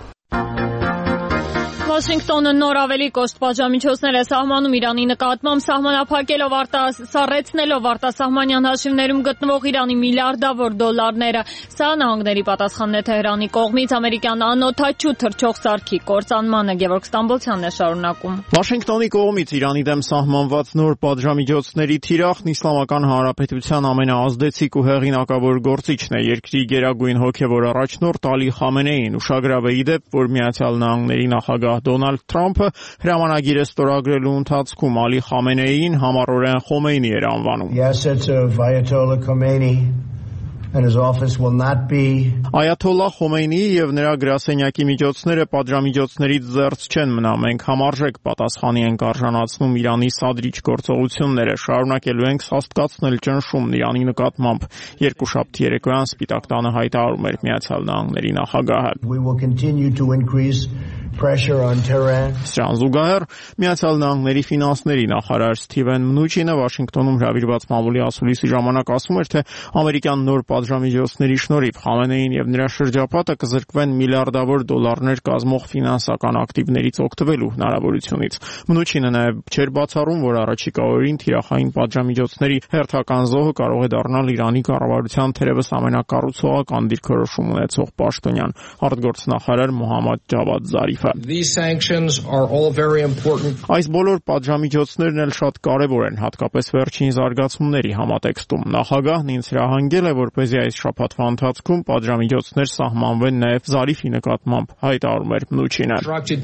Վաշինգտոնը նոր ավելի կոշտ պատժամիջոցներ է սահմանում Իրանի նկատմամբ, սահմանափակելով արտասառեցնելով արտասահմանյան հաշիվներում գտնվող Իրանի միլիարդավոր դոլարները։ Սա նահանգների պատասխանն է Թեհրանի կողմից ամերիկյան անօդաչու թռչող սարքի կործանմանը։ Գևորգ Ստամբոլցյանն է շարունակում։ Վաշինգտոնի կողմից Իրանի դեմ սահմանված նոր պատժամիջոցների թիրախն Իսլամական Հանրապետության ամենաազդեցիկ ու հեղինակավոր գործիչն է։ Երկրի գերագույն հոգևոր առաջնորդ Ալի Խամենեին ուշագրավ է ի դեպ, որ Միացյալ Նահանգների նախագահ Դոնալդ Թրամփը հրամանագիր է ստորագրելու ընթացքում Ալի Խամենեին համառորեն Խոմեյնի էր անվանում։ Yes, it's Ayatollah Khomeini. And his office will not be Այաթոլլահ Խոմեյնիի եւ նրա գրասենյակի միջոցները պատժամիջոցներից զերծ չեն մնա։ Մենք համարժեք պատասխանի ենք արժանացնում Իրանի սադրիչ գործողությունները, շարունակելու ենք սաստկացնել ճնշումն Իրանի նկատմամբ։ Երկուշաբթի երեկոյան Սպիտակ տանը հայտարարում էր Միացյալ Նահանգների նախագահը։ We will continue to increase pressure on Tehran. Սրան զուգահեռ Միացյալ Նահանգների ֆինանսների նախարար Սթիվեն Մնուչինը Վաշինգտոնում հրավիրված մամուլի ասուլիսի ժամանակ ասում էր, թե ամերիկյան նոր պատժամիջոցների շնորհիվ Խամենեին եւ նրա շրջապատը կզրկվեն միլիարդավոր դոլարներ կազմող ֆինանսական ակտիվներից օգտվելու հնարավորությունից։ Մնուչինը նաեւ չէր բացառում, որ առաջիկա օրերին թիրախային պատժամիջոցների հերթական զոհը կարող է դառնալ Իրանի կառավարության թերևս ամենակառուցողական դիրքորոշում ունեցող պաշտոնյան արտգործնախարար Մոհամմադ Ջավադ Զարիֆը։ շենքը։ Այս բոլոր պատժամիջոցներն էլ շատ կարևոր են, հատկապես վերջին զարգացումների համատեքստում։ Նախագահն ինձ հրահանգել է, որպեսզի այս շաբաթվա ընթացքում պատժամիջոցներ սահմանվեն նաև Զարիֆի նկատմամբ, հայտարարում էր Մնուչինը։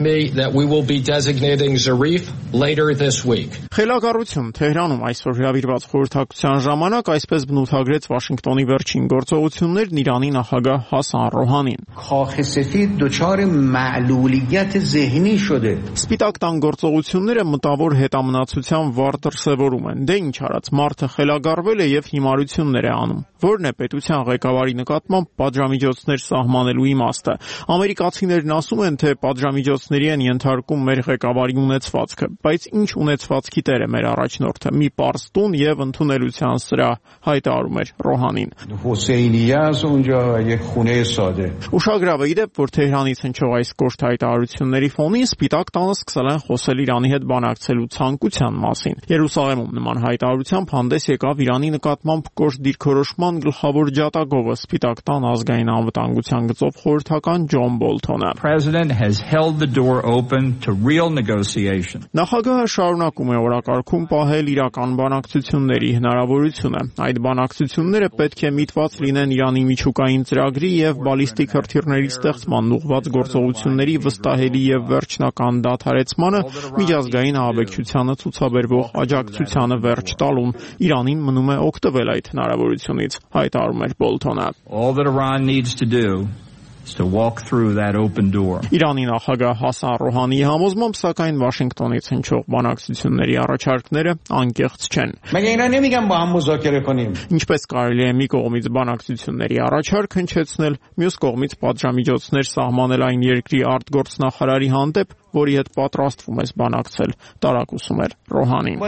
Խելագարություն Թեհրանում այսօր հրավիրված խորհրդակցության ժամանակ այսպես բնութագրեց Վաշինգտոնի վերջին գործողություններն Իրանի նախագահ Հասան Ռոհանին։ Սպիտակ տան գործողությունները մտավոր հետամնացության վառ դրսևորում են։ Դե ինչ արած, մարդը խելագարվել է եւ հիմարություններ է անում։ Որն է պետության ղեկավարի նկատմամբ պատժամիջոցներ սահմանելու իմաստը։ Ամերիկացիներն ասում են, թե պատժամիջոցների են ենթարկում մեր ղեկավարի ունեցվածքը, բայց ինչ ունեցվածքի տեր է մեր առաջնորդը՝ մի պարզ տուն եւ ընդունելության սրահ, հայտարարում էր Ռոհանին։ Ուշագրավ է իդեպ, որ Թեհրանից հնչող այս կոշտ հայտարարությունների ֆոնին Սպիտակ տանը սկսել են խոսել Իրանի հետ բանակցելու ցանկության մասին։ Երուսաղեմում նման հայտարարությամբ հանդես եկավ Իրանի նկատմամբ կոշտ դիրքորոշման գլխավոր ջատագովը Սպիտակ տան ազգային անվտանգության գծով խորհրդական Ջոն Բոլթոնը։ Նախագահը շարունակում է օրակարգում պահել իրական բանակցությունների հնարավորությունը։ Այդ բանակցությունները պետք է միտված լինեն Իրանի միջուկային ծրագրի եւ բալիստիկ հրթիռների ստեղծման ուղղված գործողությունների վստահելի եւ վերջնական դադարեցմանը, միջազգային ահաբեկչությանը ցուցաբերվող աջակցությանը վերջ տալուն։ Իրանին մնում է օգտվել այդ հնարավորությունից, հայտարարում էր Բոլթոնը։ Իրանի նախագահ Հասան Ռոհանիի համոզմամբ, սակայն Վաշինգտոնից հնչող բանակցությունների առաջարկները անկեղծ չեն։ Ինչպես կարելի է մի կողմից բանակցությունների առաջարկ հնչեցնել, մյուս կողմից պատժամիջոցներ սահմանել այն երկրի արտգործնախարարի հանդեպ, որի հետ պատրաստվում ես բանակցել, տարակուսում էր Ռոհանին։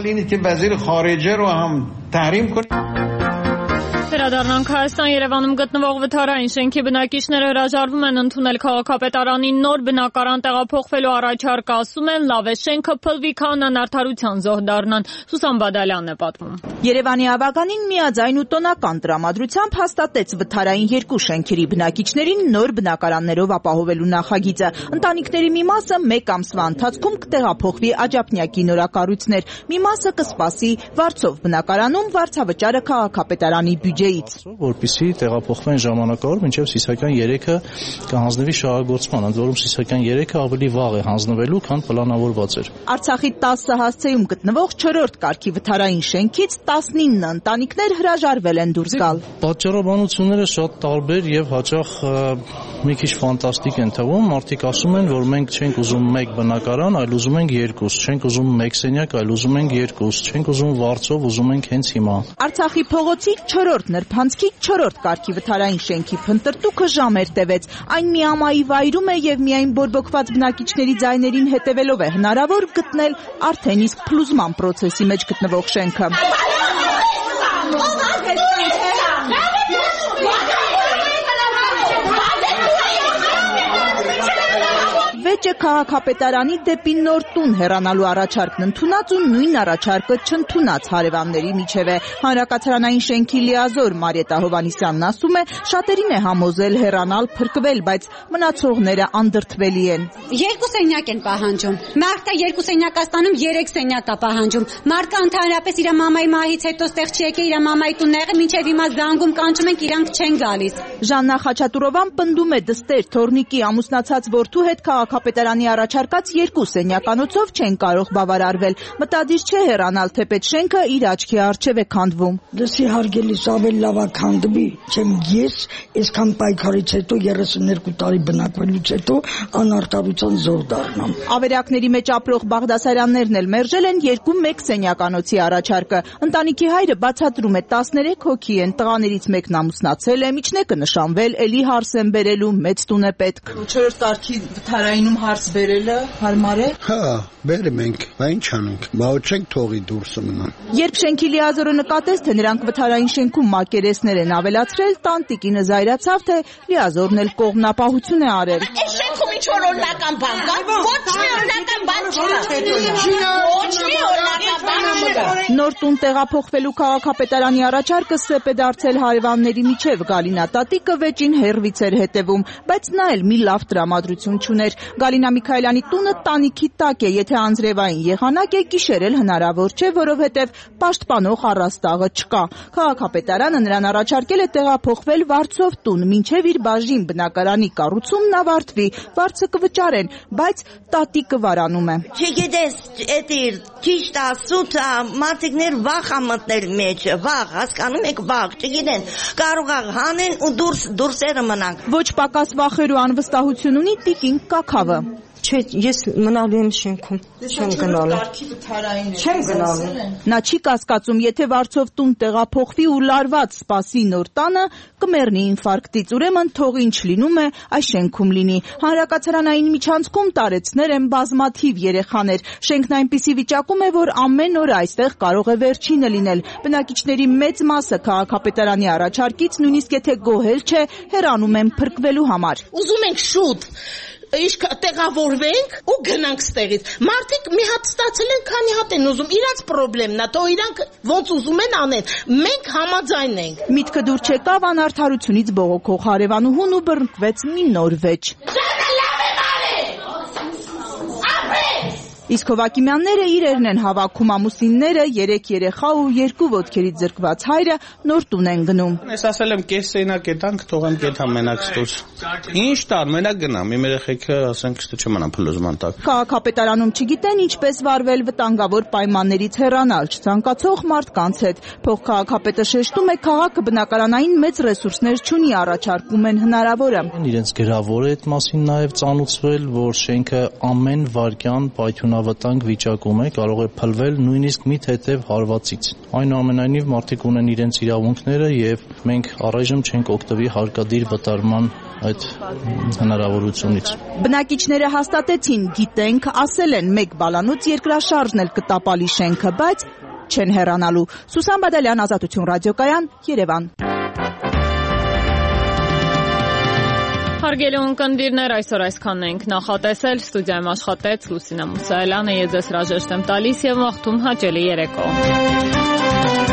Վերադառնանք Հայաստան, Երևանում գտնվող վթարային շենքի բնակիչները հրաժարվում են ընդունել քաղաքապետարանի նոր բնակարան տեղափոխվելու առաջարկ, ասում են լավ է շենքը փլվի, քան անարդարության զոհ դառնան։ Սուսան Բադալյանն է պատմում։ Երևանի ավագանին միաձայն ու տոնական տրամադրությամբ հաստատեց վթարային երկու շենքերի բնակիչներին նոր բնակարաններով ապահովելու նախագիծը։ Ընտանիքների մի մասը մեկ ամսվա ընթացքում կտեղափոխվի Աջափնյակի նորակառույցներ, մի մասը կսպասի Վարձով բնակարանում, վարձավճարը քաղաքապետարանի բյուջեից։ Որպեսզի տեղափոխվեն ժամանակավոր, մինչև Սիսակյան երեքը կհանձնվի շահագործման, ընդ որում Սիսակյան երեքը ավելի վաղ է հանձնվելու, քան պլանավորված էր։ Արցախի տասը հասցեում գտնվող չորրորդ կարգի վթարային շենքից տասնինը ընտանիքներ հրաժարվել են դուրս գալ։ Պատճառաբանությունները շատ տարբեր եւ հաճախ մի քիչ ֆանտաստիկ են թվում։ Մարդիկ ասում են, որ մենք չենք ուզում մեկ բնակարան, այլ ուզում ենք երկուս, չենք ուզում մեկ սենյակ, այլ ուզում ենք երկուս, չենք ուզում Վարձով, ուզում ենք հենց հիմա։ Արցախի փողոցի չորրորդ նրբանցքի չորրորդ կարգի վթարային շենքի փնտրտուքը ժամեր տևեց։ Այն միամայի վայրում է եւ միայն բորբոքված բնակիչների ձայներին հետևելով է հնարավոր գտնել արդեն իսկ փլուզման process-ի մեջ գտնվող շենքը։ Վեճը քաղաքապետարանի դեպի նոր տուն հեռանալու առաջարկն ընդունած ու նույն առաջարկը չընդունած հարևանների միջև է։ Հանրակացարանային շենքի լիազոր Մարիետա Հովանիսյանն ասում է, շատերին է համոզել հեռանալ, փրկվել, բայց մնացողները անդրդվելի են։ Երկու սենյակ են պահանջում։ Մարդը երկու սենյակ ստանում, երեք սենյակ է պահանջում։ Մարդը ընդհանրապես իր մամայի մահից հետո ստեղ չի եկել, իր մամայի տունն եղել, մինչև հիմա զանգում կանչում ենք, իրանք չեն գալիս։ Ժաննա Խաչատուրովան պնդում է դստեր թորնիկի ամուսնացած որդու հետ քաղաքապետարանի առաջարկած երկու սենյականոցով չեն կարող բավարարվել։ Մտադիր չէ հեռանալ, թեպետ շենքը իր աչքի առջև է քանդվում։ Դսի հարգելիս ավելի լավ է քանդվի, չեմ ես այսքան պայքարից հետո երեսուններկու տարի բնակվելուց հետո անարտարության զոհ դառնամ։ Ավերակների մեջ ապրող Բաղդասարյաններն էլ մերժել են երկու մեկ սենյականոցի առաջարկը։ Ընտանիքի հայրը բացատրում է տասներեք հոգի են, տղաներից մեկն ամուսնացել է, միջնեկը նշանվել, էլի հարս են բերելու, մեծ տուն է պետք։ Չորրորդ կարգի վթարայինում հարս բերելը հարմար է։ Հա, բերեմ ենք, բա ինչ անենք, բա չենք թողի դուրսը մնան։ Երբ շենքի լիազորը նկատեց, թե նրանք վթարային շենքում մակերեսներ են ավելացրել, տանտիկինը զայրացավ, թե լիազորն էլ կողմնապահություն է արել։ Այս շենքում ինչ որ օրինական բան կա, ոչ մի օրինական բան չկա։ Ոչ մի օրինական բան չկա։ Նոր տուն տեղափոխվելու քաղաքապետարանի առաջարկը սեպ է դարձել հարևանների միջև։ Գալինա տատիկը վեճին հերվից էր հետևում, բայց նա էլ մի լավ տրամադրություն չուներ։ Գալինա Միքայելյանի տունը տանիքի տակ է, եթե անձրևային եղանակ է, գիշերել հնարավոր չէ, որովհետև պաշտպանող առաստաղը չկա։ Քաղաքապետարանը նրան առաջարկել է տեղափոխվել Վարձով տուն, մինչև իր բաժին բնակարանի կառուցումն ավարտվի, վարձը կվճարեն, բայց տատիկը վարանում է։ Չգիտես, էդիր, ճիշտ ասուտ, մարդիկներ վախ ամտներ մեջը, վախ, հասկանում եք վախ, չգիտեն, կարող ա հանեն ու դուրս դուրսերը մնանք։ Ոչ պակաս վախեր ու անվստահություն ունի տիկին Կաքավը։ Չէ, ես մնալու եմ շենքում, չեմ գնալու։ Չեմ գնալու։ Նա չի կասկածում, եթե Վարձով տուն տեղափոխվի ու լարված սպասի նոր տանը, կմեռնի ինֆարկտից, ուրեմն թող ինչ լինում է, այս շենքում լինի։ Հանրակացարանային միջանցքում տարեցներ են բազմաթիվ երեխաներ։ Շենքն այնպիսի վիճակում է, որ ամեն օր այստեղ կարող է վերջինը լինել։ Բնակիչների մեծ մասը քաղաքապետարանի առաջարկից, նույնիսկ եթե գոհել չէ, հեռանում են փրկվելու համար։ Ուզում ենք շուտ իսկ տեղավորվենք ու գնանք ստեղից։ Մարդիկ մի հատ ստացել են, քանի հատ են ուզում, իրանց պրոբլեմն է, թող իրանք ոնց ուզում են անեն։ Մենք համաձայն ենք։ Միտքը դուր չեկավ անարդարությունից բողոքող հարևանուհուն ու բռնկվեց մի նոր վեճ։ Իսկ Հովակիմյանները իրերն են հավաքում, ամուսինները, երեք երեխա ու երկու ոտքերից զրկված հայրը նոր տուն են գնում։ Ես ասել եմ կես սենակ ետանք, թողեմ կեթա մենակ ստուց։ Ինչ տան, մենակ գնամ, իմ երեխեքը ասենք ստու չմնամ փլուզման տակ։ Քաղաքապետարանում չգիտեն ինչպես վարվել վտանգավոր պայմաններից հեռանալ չցանկացող մարդկանց հետ։ Փոխքաղաքապետը շեշտում է, քաղաքը բնակարանային մեծ ռեսուրսներ չունի, առաջարկում են հնարավորը։ Իրենց գրավոր է այդ մասին նաև ծանուցվել, որ շենքը ամեն վայրկյան պայթյունավտանգ վիճակում է, կարող է փլվել նույնիսկ մի թեթև հարվածից։ Այնուամենայնիվ մարդիկ ունեն իրենց իրավունքները եւ մենք առայժմ չենք օգտվի հարկադիր վտարման այդ հնարավորությունից։ Բնակիչները հաստատեցին, գիտենք, ասել են, մեկ բալանոց երկրաշարժն էլ կտապալի շենքը, բայց չեն հեռանալու։ Սուսան Բադալյան, Ազատություն ռադիոկայան, Երևան։ Հարգելի ունկնդիրներ, այսօր այսքանն ենք նախատեսել, ստուդիայում աշխատեց Լուսինա Մուսայելյանը, ես ձեզ հրաժեշտ եմ տալիս և մաղթում հաճելի երեկո։